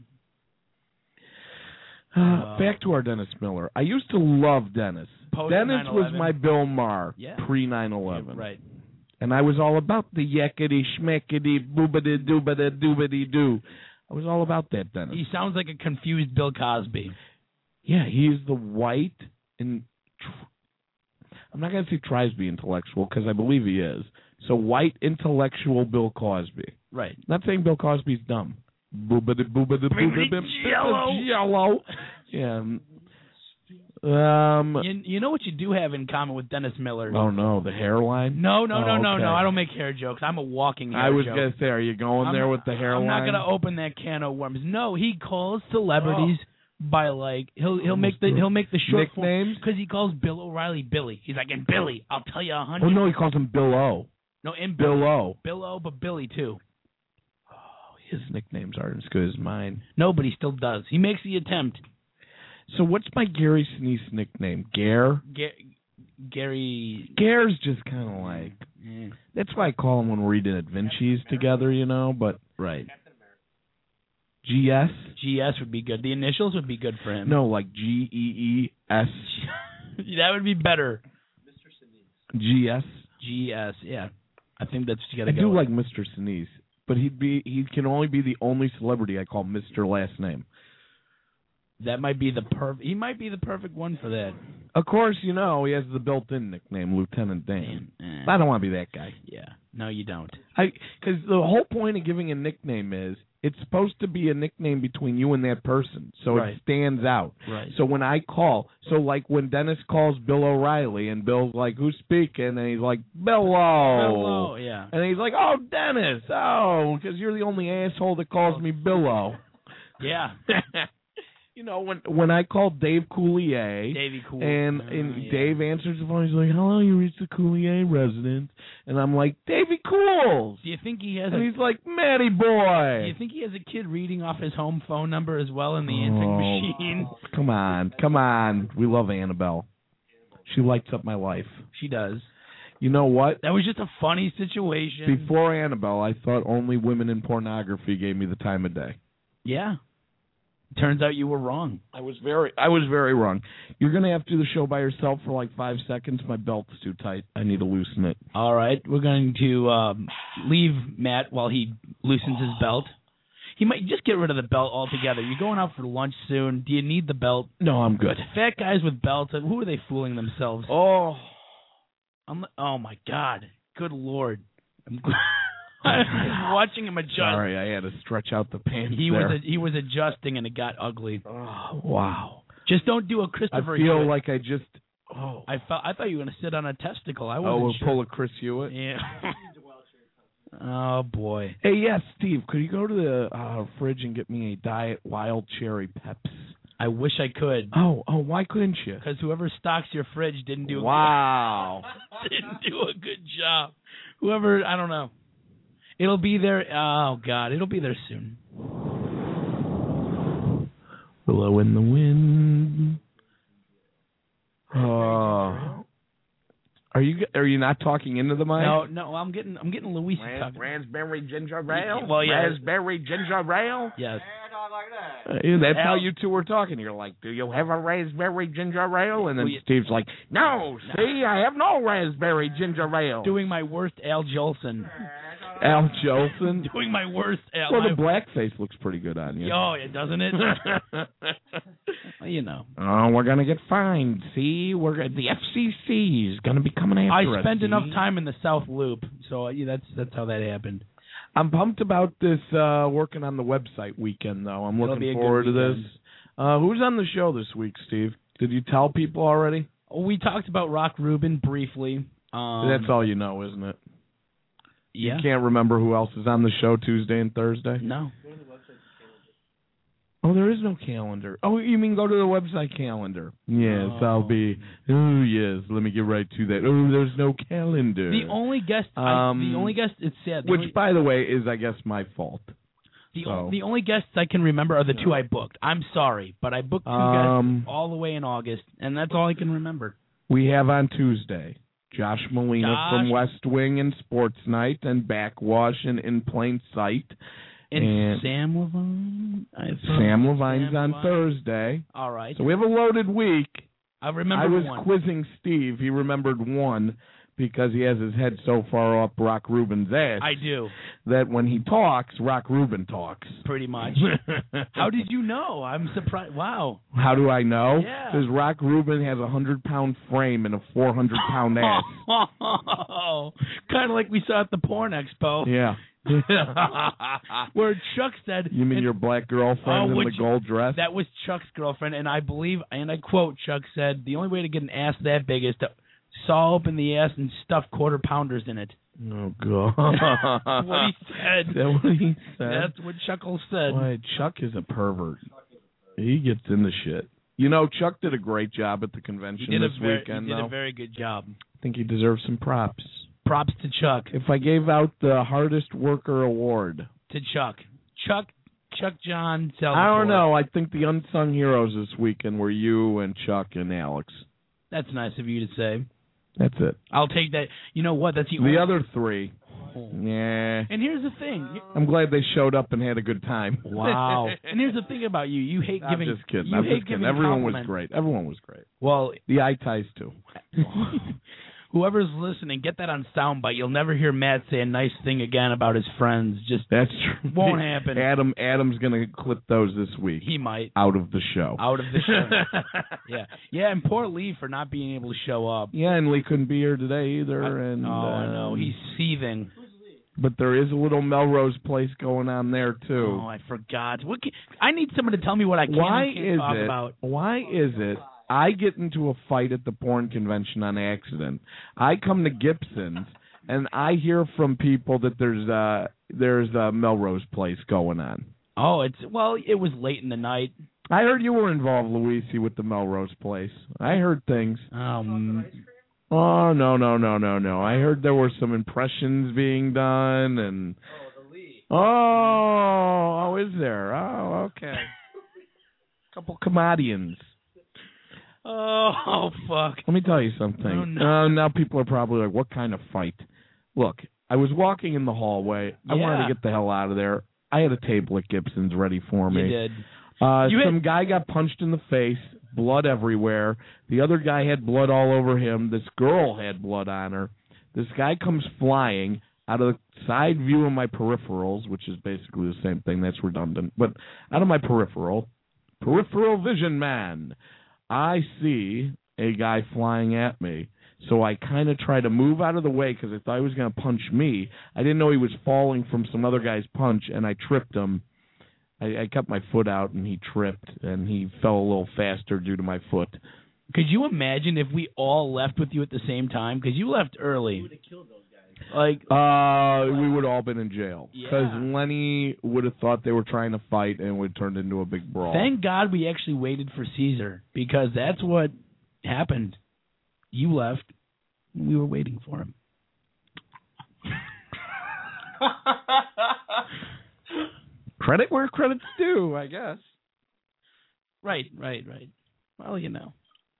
Back to our Dennis Miller. I used to love Dennis. Post Dennis 9/11. was my Bill Maher Yeah. pre 9/11. Yeah, right. And I was all about the yakety schmeckety boobity doobity doobity doo. I was all about that, Dennis. He sounds like a confused Bill Cosby. Yeah, he's the white and I'm not going to say tries to be intellectual because I believe he is. So white intellectual Bill Cosby. Right. Not saying Bill Cosby's dumb. Boobity boobity boobity yellow. Yeah. You know what you do have in common with Dennis Miller? Oh no, the hairline. No. Okay. I don't make hair jokes. I'm a walking hair I was joke. gonna say, are you going there with the hairline? I'm not gonna open that can of worms. No, he calls celebrities by like he'll make the short nicknames because he calls Bill O'Reilly Billy. He's like, and Billy, I'll tell you 100. Oh no, he calls him Bill O. No, and Bill O. Bill O, but Billy too. Oh his nicknames aren't as good as mine. No, but he still does. He makes the attempt. So what's my Gary Sinise nickname? Gare? Gary. Gare's just kind of like. That's why I call him when we're eating at Vinci's together, but Right. GS? GS would be good. The initials would be good for him. No, like GEES. That would be better. GS? GS, yeah. I think that's what you I got to go do with. like Mr. Sinise, but he can only be the only celebrity I call Mr. last name. That might be he might be the perfect one for that. Of course, he has the built-in nickname, Lieutenant Dan. I don't want to be that guy. Yeah. No, you don't. Because the whole point of giving a nickname is it's supposed to be a nickname between you and that person, so Right. it stands out. Right. So when I call, like when Dennis calls Bill O'Reilly, and Bill's like, "Who's speaking?" and he's like, "Billo." Hello, yeah. And he's like, "Oh, Dennis. Oh, because you're the only asshole that calls me Billo." Yeah. When I call Dave Coulier, Davey Cool. and Yeah. Dave answers the phone, he's like, "Hello, you reached the Coulier residence," and I'm like, "Davey Cools," Do you think he has and he's like, "Matty boy." Do you think he has a kid reading off his home phone number as well in the answering machine? Come on. We love Annabelle. She lights up my life. She does. You know what? That was just a funny situation. Before Annabelle, I thought only women in pornography gave me the time of day. Yeah. Turns out you were wrong. I was very wrong. You're going to have to do the show by yourself for like 5 seconds. My belt's too tight. I need to loosen it. All right. We're going to leave Matt while he loosens his belt. He might just get rid of the belt altogether. You're going out for lunch soon. Do you need the belt? No, I'm good. Fat guys with belts, who are they fooling themselves? Oh, Oh, my God. Good Lord. I'm watching him adjust. sorry. I had to stretch out the pants He there. was adjusting, and it got ugly. Oh, wow. Just don't do a I Christopher feel Hewitt. like I just... Oh, I thought you were going to sit on a testicle. I wasn't we'll sure. pull a Chris Hewitt. Yeah. Oh, boy. Hey, yes, Steve, could you go to the fridge and get me a Diet Wild Cherry Peps? I wish I could. Oh, why couldn't you? Because whoever stocks your fridge didn't do Wow. didn't do a good job. Whoever, I don't know. It'll be there. Oh, God. It'll be there soon. Blow in the wind. Oh. Are you not talking into the mic? No. I'm getting Luis talking. Raspberry ginger ale? Well, yeah. Raspberry ginger ale? Yes. That's how you two were talking. You're like, "Do you have a raspberry ginger ale?" And then Steve's like, "No, see, I have no raspberry ginger ale." Doing my worst Al Jolson. Al Jolson? Doing my worst Al. Well, the blackface looks pretty good on you. Oh, yeah, doesn't it? Well, you know. Oh, we're going to get fined. See, the FCC is going to be coming after us. I spent see? enough time in the South Loop, so that's how that happened. I'm pumped about this working on the website weekend, though. I'm It'll be looking a forward good to this. weekend. Who's on the show this week, Steve? Did you tell people already? We talked about Rock Rubin briefly. That's all you know, isn't it? Yeah. You can't remember who else is on the show Tuesday and Thursday? No. Oh, there is no calendar. Oh, you mean go to the website calendar? Yes, I'll be. Oh, yes. Let me get right to that. Oh, there's no calendar. The only guest. It's sad. Which, by the way, is I guess my fault. The only guests I can remember are the two I booked. I'm sorry, but I booked two guests all the way in August, and that's all I can remember. We have on Tuesday Josh Molina from West Wing and Sports Night and Backwash and In Plain Sight. And Sam Levine? Sam Levine's on Thursday. All right. So we have a loaded week. I remember I was one. quizzing Steve. He remembered one because he has his head so far up Rock Rubin's ass. I do. That when he talks, Rock Rubin talks. Pretty much. How did you know? I'm surprised. Wow. How do I know? Yeah. Because Rock Rubin has a 100-pound frame and a 400-pound ass. Kind of like we saw at the Porn Expo. Yeah. Where Chuck said... You mean your black girlfriend in the gold dress? That was Chuck's girlfriend, and I believe, and I quote, Chuck said, the only way to get an ass that big is to saw open the ass and stuff quarter-pounders in it. Oh, God. That's what he said. Is that what he said? That's what Chuckles said. Boy, Chuck is a pervert. He gets into shit. You know, Chuck did a great job at the convention this weekend, He did a very good job. I think he deserves some props. Props to Chuck. If I gave out the hardest worker award. To Chuck. Chuck John Salvatore. I don't know. I think the unsung heroes this weekend were you and Chuck and Alex. That's nice of you to say. That's it. I'll take that. You know what? That's the only... other three. Yeah. And here's the thing. I'm glad they showed up and had a good time. Wow. And here's the thing about you. You hate giving... I'm just kidding. You hate giving Everyone was compliments. great. Everyone was great. Well... The eye ties, too. Whoever's listening, get that on soundbite. You'll never hear Matt say a nice thing again about his friends. Just That's true. won't happen. Adam's going to clip those this week. He might. Out of the show. Out of the show. Yeah, and poor Lee for not being able to show up. Yeah, and Lee couldn't be here today either. I know. He's seething. But there is a little Melrose Place going on there, too. Oh, I forgot. I need someone to tell me what I can and can't talk about. Why is it I get into a fight at the porn convention on accident? I come to Gibson's, and I hear from people that there's a Melrose Place going on. Oh, it was late in the night. I heard you were involved, Luisi, with the Melrose Place. I heard things. Oh, no. I heard there were some impressions being done, and... Oh, is there? Oh, okay. Couple comedians. Oh, fuck. Let me tell you something. Oh, no. Now people are probably like, what kind of fight? Look, I was walking in the hallway. I wanted to get the hell out of there. I had a table at Gibson's ready for me. You did. Some guy got punched in the face, blood everywhere. The other guy had blood all over him. This girl had blood on her. This guy comes flying out of the side view of my peripherals, which is basically the same thing. That's redundant. But out of my peripheral vision, man, I see a guy flying at me. So I kind of try to move out of the way because I thought he was going to punch me. I didn't know he was falling from some other guy's punch, and I tripped him. I kept my foot out, and he tripped, and he fell a little faster due to my foot. Could you imagine if we all left with you at the same time? Because you left early. would have killed those guys. We would all been in jail. Because Lenny would have thought they were trying to fight, and it would turned into a big brawl. Thank God we actually waited for Caesar, because that's what happened. You left. We were waiting for him. Credit where credit's due, I guess. Right. Well, you know.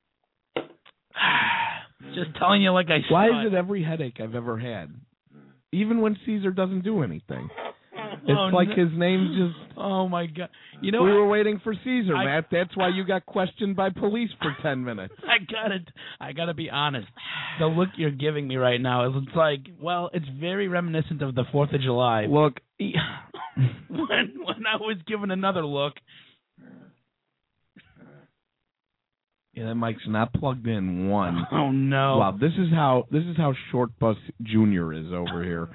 Just telling you like I saw. Why is it every headache I've ever had? Even when Caesar doesn't do anything. It's like his name's just... Oh, my God. You know, we were waiting for Caesar, Matt. That's why you got questioned by police for 10 minutes. I gotta be honest. The look you're giving me right now is like, well, it's very reminiscent of the 4th of July. Look, when I was given another look. Yeah, that mic's not plugged in. One. Oh no! Wow, this is how Short Bus Junior is over here.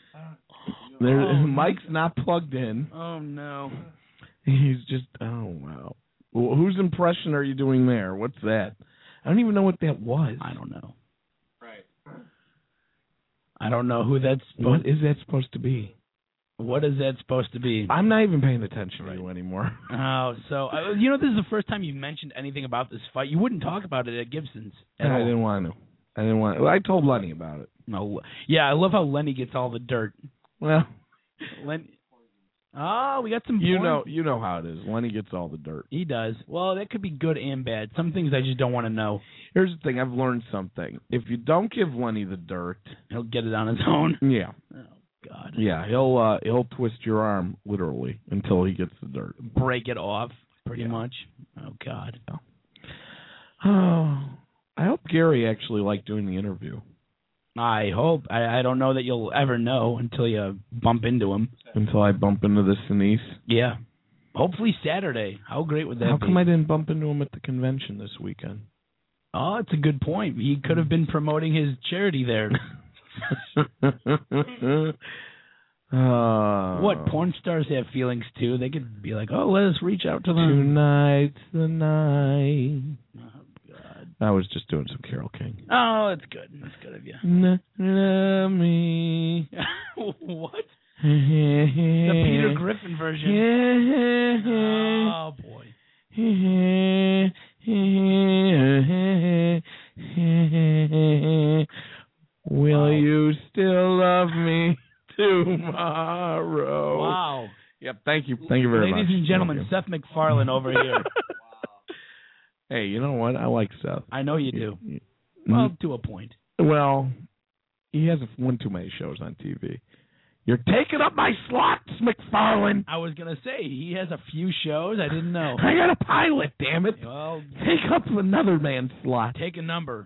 Mike's not plugged in. Oh no! He's just. Oh wow. Whose impression are you doing there? What's that? I don't even know what that was. I don't know. Right. I don't know who that's. What is that supposed to be? What is that supposed to be? I'm not even paying attention to you anymore. Oh, so you know, this is the first time you've mentioned anything about this fight. You wouldn't talk about it at Gibson's. I didn't want to. I told Lenny about it. No. Yeah, I love how Lenny gets all the dirt. Well, Lenny. Oh, we got some. You know how it is. Lenny gets all the dirt. He does. Well, that could be good and bad. Some things I just don't want to know. Here's the thing. I've learned something. If you don't give Lenny the dirt, he'll get it on his own. Yeah. Oh God. Yeah, he'll twist your arm literally until he gets the dirt. Break it off, pretty much. Oh God. Oh, I hope Gary actually liked doing the interview. I hope. I don't know that you'll ever know until you bump into him. Until I bump into this Sinise? Yeah. Hopefully Saturday. How great would that be? How come I didn't bump into him at the convention this weekend? Oh, it's a good point. He could have been promoting his charity there. What, porn stars have feelings too? They could be like, oh, let us reach out to them. Tonight's the night. Oh, God. I was just doing some Carole King. Oh, it's good. It's good of you. Love me. What? The Peter Griffin version. Oh, boy. Will you still love me tomorrow? Wow. Yep, Thank you very much. Ladies and gentlemen, Seth MacFarlane over here. Hey, you know what? I like Seth. I know you do. Well, to a point. Well, he has one too many shows on TV. You're taking up my slots, MacFarlane. I was going to say, he has a few shows. I didn't know. I got a pilot, damn it. Well, take up another man's slot. Take a number.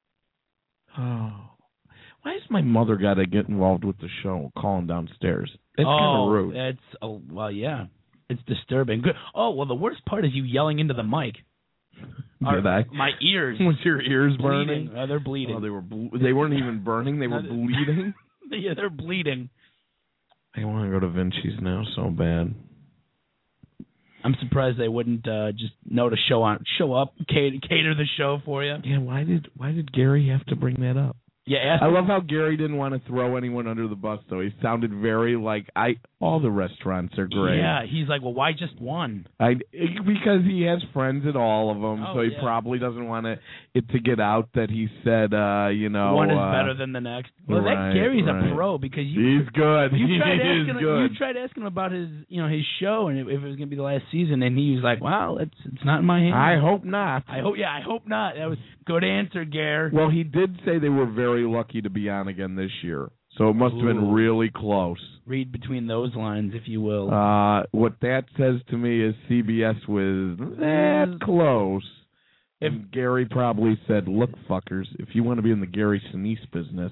Oh. Why has my mother got to get involved with the show, calling downstairs? It's kind of rude. Well, yeah. It's disturbing. Good. Oh, well, the worst part is you yelling into the mic. Did I? My ears. Was your ears bleeding. burning? They're bleeding. Oh, they weren't even burning. They were bleeding. Yeah, they're bleeding. I want to go to Vinci's now so bad. I'm surprised they wouldn't just know to show up, cater the show for you. Yeah, why did Gary have to bring that up? Yeah, I love how Gary didn't want to throw anyone under the bus, though. He sounded very like, all the restaurants are great. Yeah, he's like, well, why just one? Because he has friends at all of them, so he probably doesn't want it to get out that he said, one is better than the next. Well, Gary's a pro because he's good. You tried asking him about his show and if it was going to be the last season, and he was like, well, it's not in my hands. I hope not. I hope not. That was a good answer, Gary. Well, he did say they were very lucky to be on again this year. So it must have been really close. Read between those lines, if you will. What that says to me is CBS was that close. And Gary probably said, look, fuckers, if you want to be in the Gary Sinise business,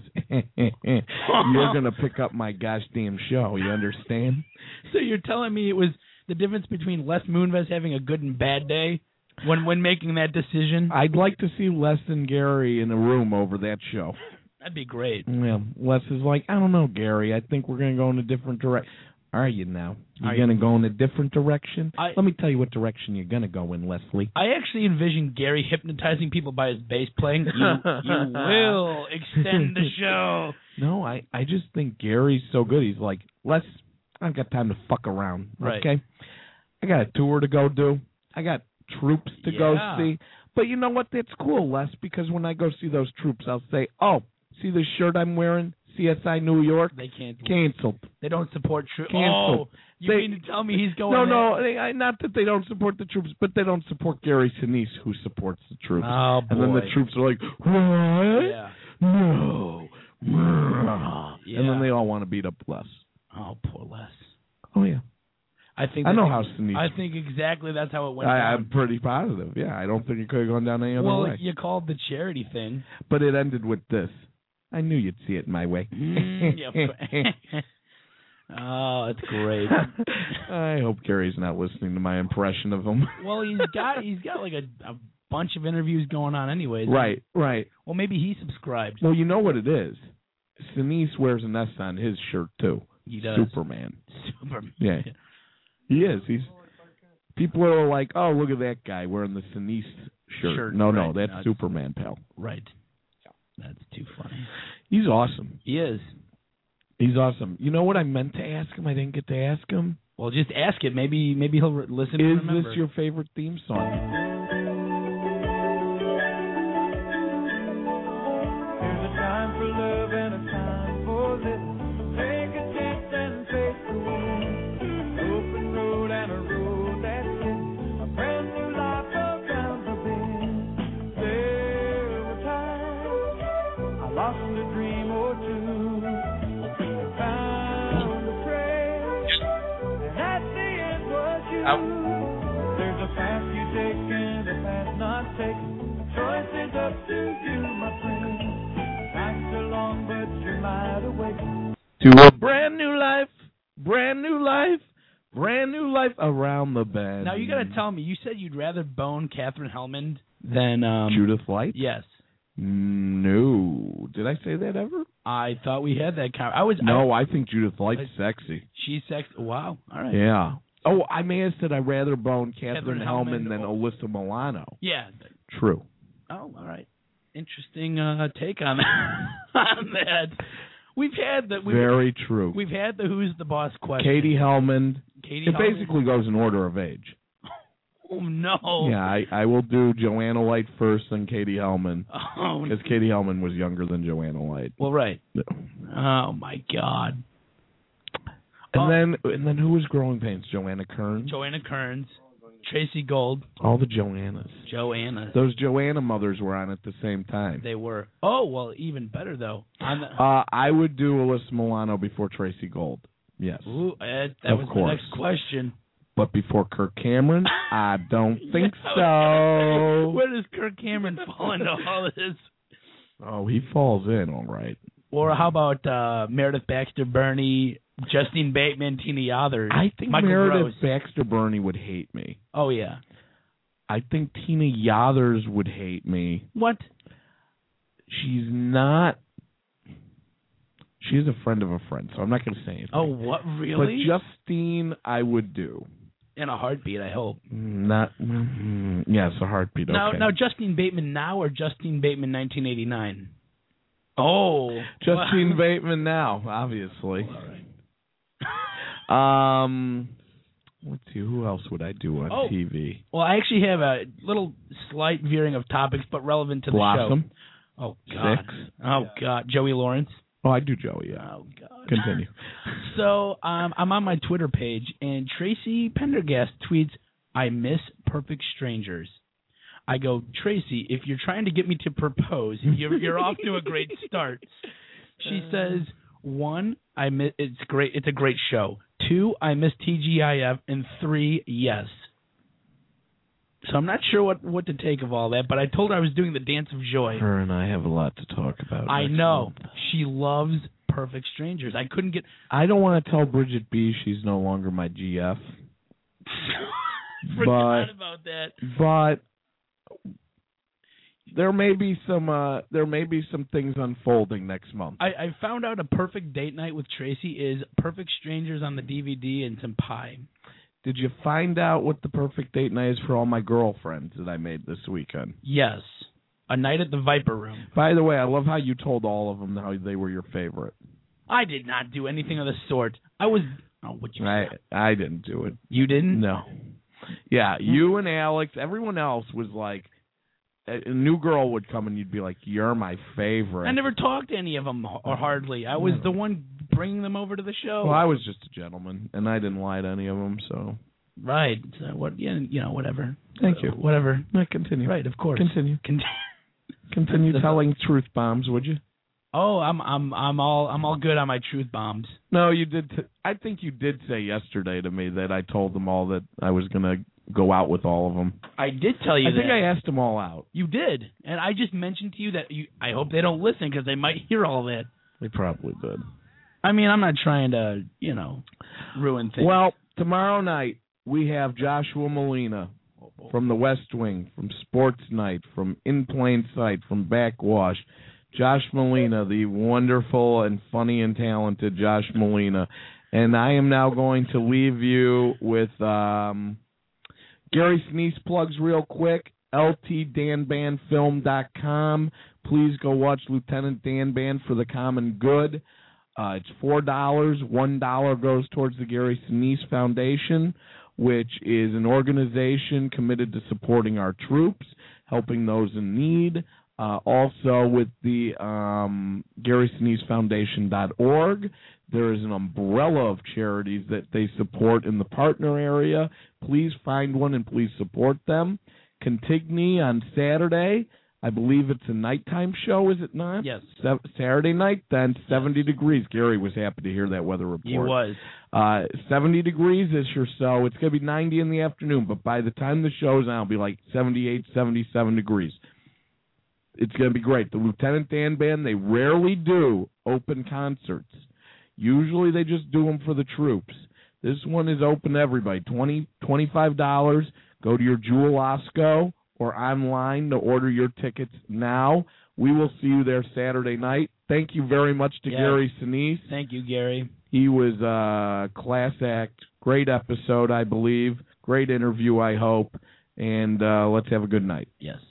you're going to pick up my gosh damn show. You understand? So you're telling me it was the difference between Les Moonves having a good and bad day when making that decision? I'd like to see Les and Gary in a room over that show. That'd be great. Yeah, Les is like, I don't know, Gary. I think we're going to go in a different direction. Are you now? You're going to go in a different direction? Let me tell you what direction you're going to go in, Leslie. I actually envision Gary hypnotizing people by his bass playing. You will extend the show. No, I just think Gary's so good. He's like, Les, I've got time to fuck around, okay? I got a tour to go do. I got troops to go see. But you know what? That's cool, Les, because when I go see those troops, I'll say, oh, see this shirt I'm wearing? CSI New York? They canceled. They don't support troops. Canceled. Oh, you mean to tell me he's going No, not that they don't support the troops, but they don't support Gary Sinise, who supports the troops. Oh, boy. And then the troops are like, what? Yeah. No. Yeah. And then they all want to beat up Les. Oh, poor Les. Oh, yeah. I know how Sinise. I think exactly that's how it went down. I'm pretty positive. Yeah, I don't think it could have gone down any other way. Well, you called the charity thing. But it ended with this. I knew you'd see it my way. Oh, it's great. I hope Gary's not listening to my impression of him. Well, he's got like a bunch of interviews going on anyways. Right. Well, maybe he subscribed. Well, you know what it is. Sinise wears an S on his shirt, too. He does. Superman. Yeah. He is. People are like, oh, look at that guy wearing the Sinise shirt. No, that's Superman, pal. Right. That's too funny. He's awesome. He is. He's awesome. You know what I meant to ask him? I didn't get to ask him. Well, just ask it. Maybe he'll listen and remember. Is this your favorite theme song? There's a time for love and a time for living. Take a chance and face the wind. Open road and a road that's lit. A brand new life around the bend. There were times I lost a dream or two. Found a friend, and at the end was you. There's a path you take and a path not taken. The choice is up to you, my friend. Life's so long, but you're wide awake. To a brand new life, brand new life, brand new life around the bend. Now, you got to tell me, you said you'd rather bone Katherine Hellman than... Judith Light? Yes. No. Did I say that ever? I thought we had that I think Judith Light's sexy. She's sexy. Wow. All right. Yeah. Oh, I may have said I'd rather bone Katherine Hellman than Alyssa Milano. Yeah. True. Oh, all right. Interesting take on that. We've had that. Very true. We've had the Who's the Boss question. Katie Hellman. It basically goes in order of age. Oh, no. Yeah, I will do Joanna Light first, then Katie Hellman. Oh, because Katie Hellman was younger than Joanna Light. Well, right. Yeah. Oh, my God. And then who was Growing Pains? Joanna Kearns? Joanna Kearns, Tracy Gold. All the Joannas. Joanna. Those Joanna mothers were on at the same time. They were. Oh, well, even better, though. I would do Alyssa Milano before Tracy Gold. Yes. Ooh, that Of was course. the next question. But before Kirk Cameron, I don't think so. Where does Kirk Cameron fall into all of this? Oh, he falls in, all right. Or how about Meredith Baxter Burney, Justine Bateman, Tina Yothers, I think Michael Meredith Gross. Baxter Burney would hate me. Oh, yeah. I think Tina Yothers would hate me. What? She's not. She's a friend of a friend, so I'm not going to say anything. Oh, what, really? But Justine, I would do. In a heartbeat, I hope. Not. Yes, a heartbeat. Okay. Now, Justine Bateman now or Justine Bateman 1989? Oh. Justine Bateman now, obviously. All right. Let's see, who else would I do on TV? Well, I actually have a little slight veering of topics, but relevant to the Blossom. show. Oh, God. 6. Oh, God. Joey Lawrence. Oh, I do Joey, yeah. Oh, God. Continue. So, I'm on my Twitter page, and Tracy Pendergast tweets, "I miss Perfect Strangers." I go, "Tracy, if you're trying to get me to propose, you're off to a great start." She says, 1, I miss, it's great. It's a great show. 2, I miss TGIF, and 3, yes. So I'm not sure what to take of all that, but I told her I was doing the Dance of Joy. Her and I have a lot to talk about. I next know. month. She loves Perfect Strangers. I couldn't get... I don't want to tell Bridget B. she's no longer my GF. Forgot about that. But there may be some things unfolding next month. I found out a perfect date night with Tracy is Perfect Strangers on the DVD and some pie. Did you find out what the perfect date night is for all my girlfriends that I made this weekend? Yes. A night at the Viper Room. By the way, I love how you told all of them how they were your favorite. I did not do anything of the sort. I was... Oh, what you I didn't do it. You didn't? No. Yeah, you and Alex, everyone else was like, a new girl would come and you'd be like, "You're my favorite." I never talked to any of them, or hardly. I was the one bringing them over to the show. Well, I was just a gentleman, and I didn't lie to any of them, so. Right. So what? Yeah, whatever. Thank you. Whatever. No, continue. Right, of course. Continue. Continue telling truth bombs, would you? Oh, I'm all good on my truth bombs. No, you did. I think you did say yesterday to me that I told them all that I was going to go out with all of them. I did tell you that. I think I asked them all out. You did. And I just mentioned to you that I hope they don't listen because they might hear all that. They probably did. I mean, I'm not trying to, ruin things. Well, tomorrow night we have Joshua Molina from The West Wing, from Sports Night, from In Plain Sight, from Backwash. Josh Molina, the wonderful and funny and talented Josh Molina. And I am now going to leave you with Gary Sinise plugs real quick, ltdanbandfilm.com. Please go watch Lieutenant Dan Band for the Common Good. It's $4. $1 goes towards the Gary Sinise Foundation, which is an organization committed to supporting our troops, helping those in need. Also with the GarySiniseFoundation.org, there is an umbrella of charities that they support in the partner area. Please find one and please support them. Contigny on Saturday. I believe it's a nighttime show, is it not? Yes. Saturday night, then 70 degrees. Gary was happy to hear that weather report. He was. 70 degrees this year, so it's going to be 90 in the afternoon, but by the time the show's on, it'll be like 78, 77 degrees. It's going to be great. The Lieutenant Dan Band, they rarely do open concerts. Usually they just do them for the troops. This one is open to everybody. $25. Go to your Jewel Osco or online to order your tickets now. We will see you there Saturday night. Thank you very much to Gary Sinise. Thank you, Gary. He was a class act. Great episode, I believe. Great interview, I hope. And let's have a good night. Yes.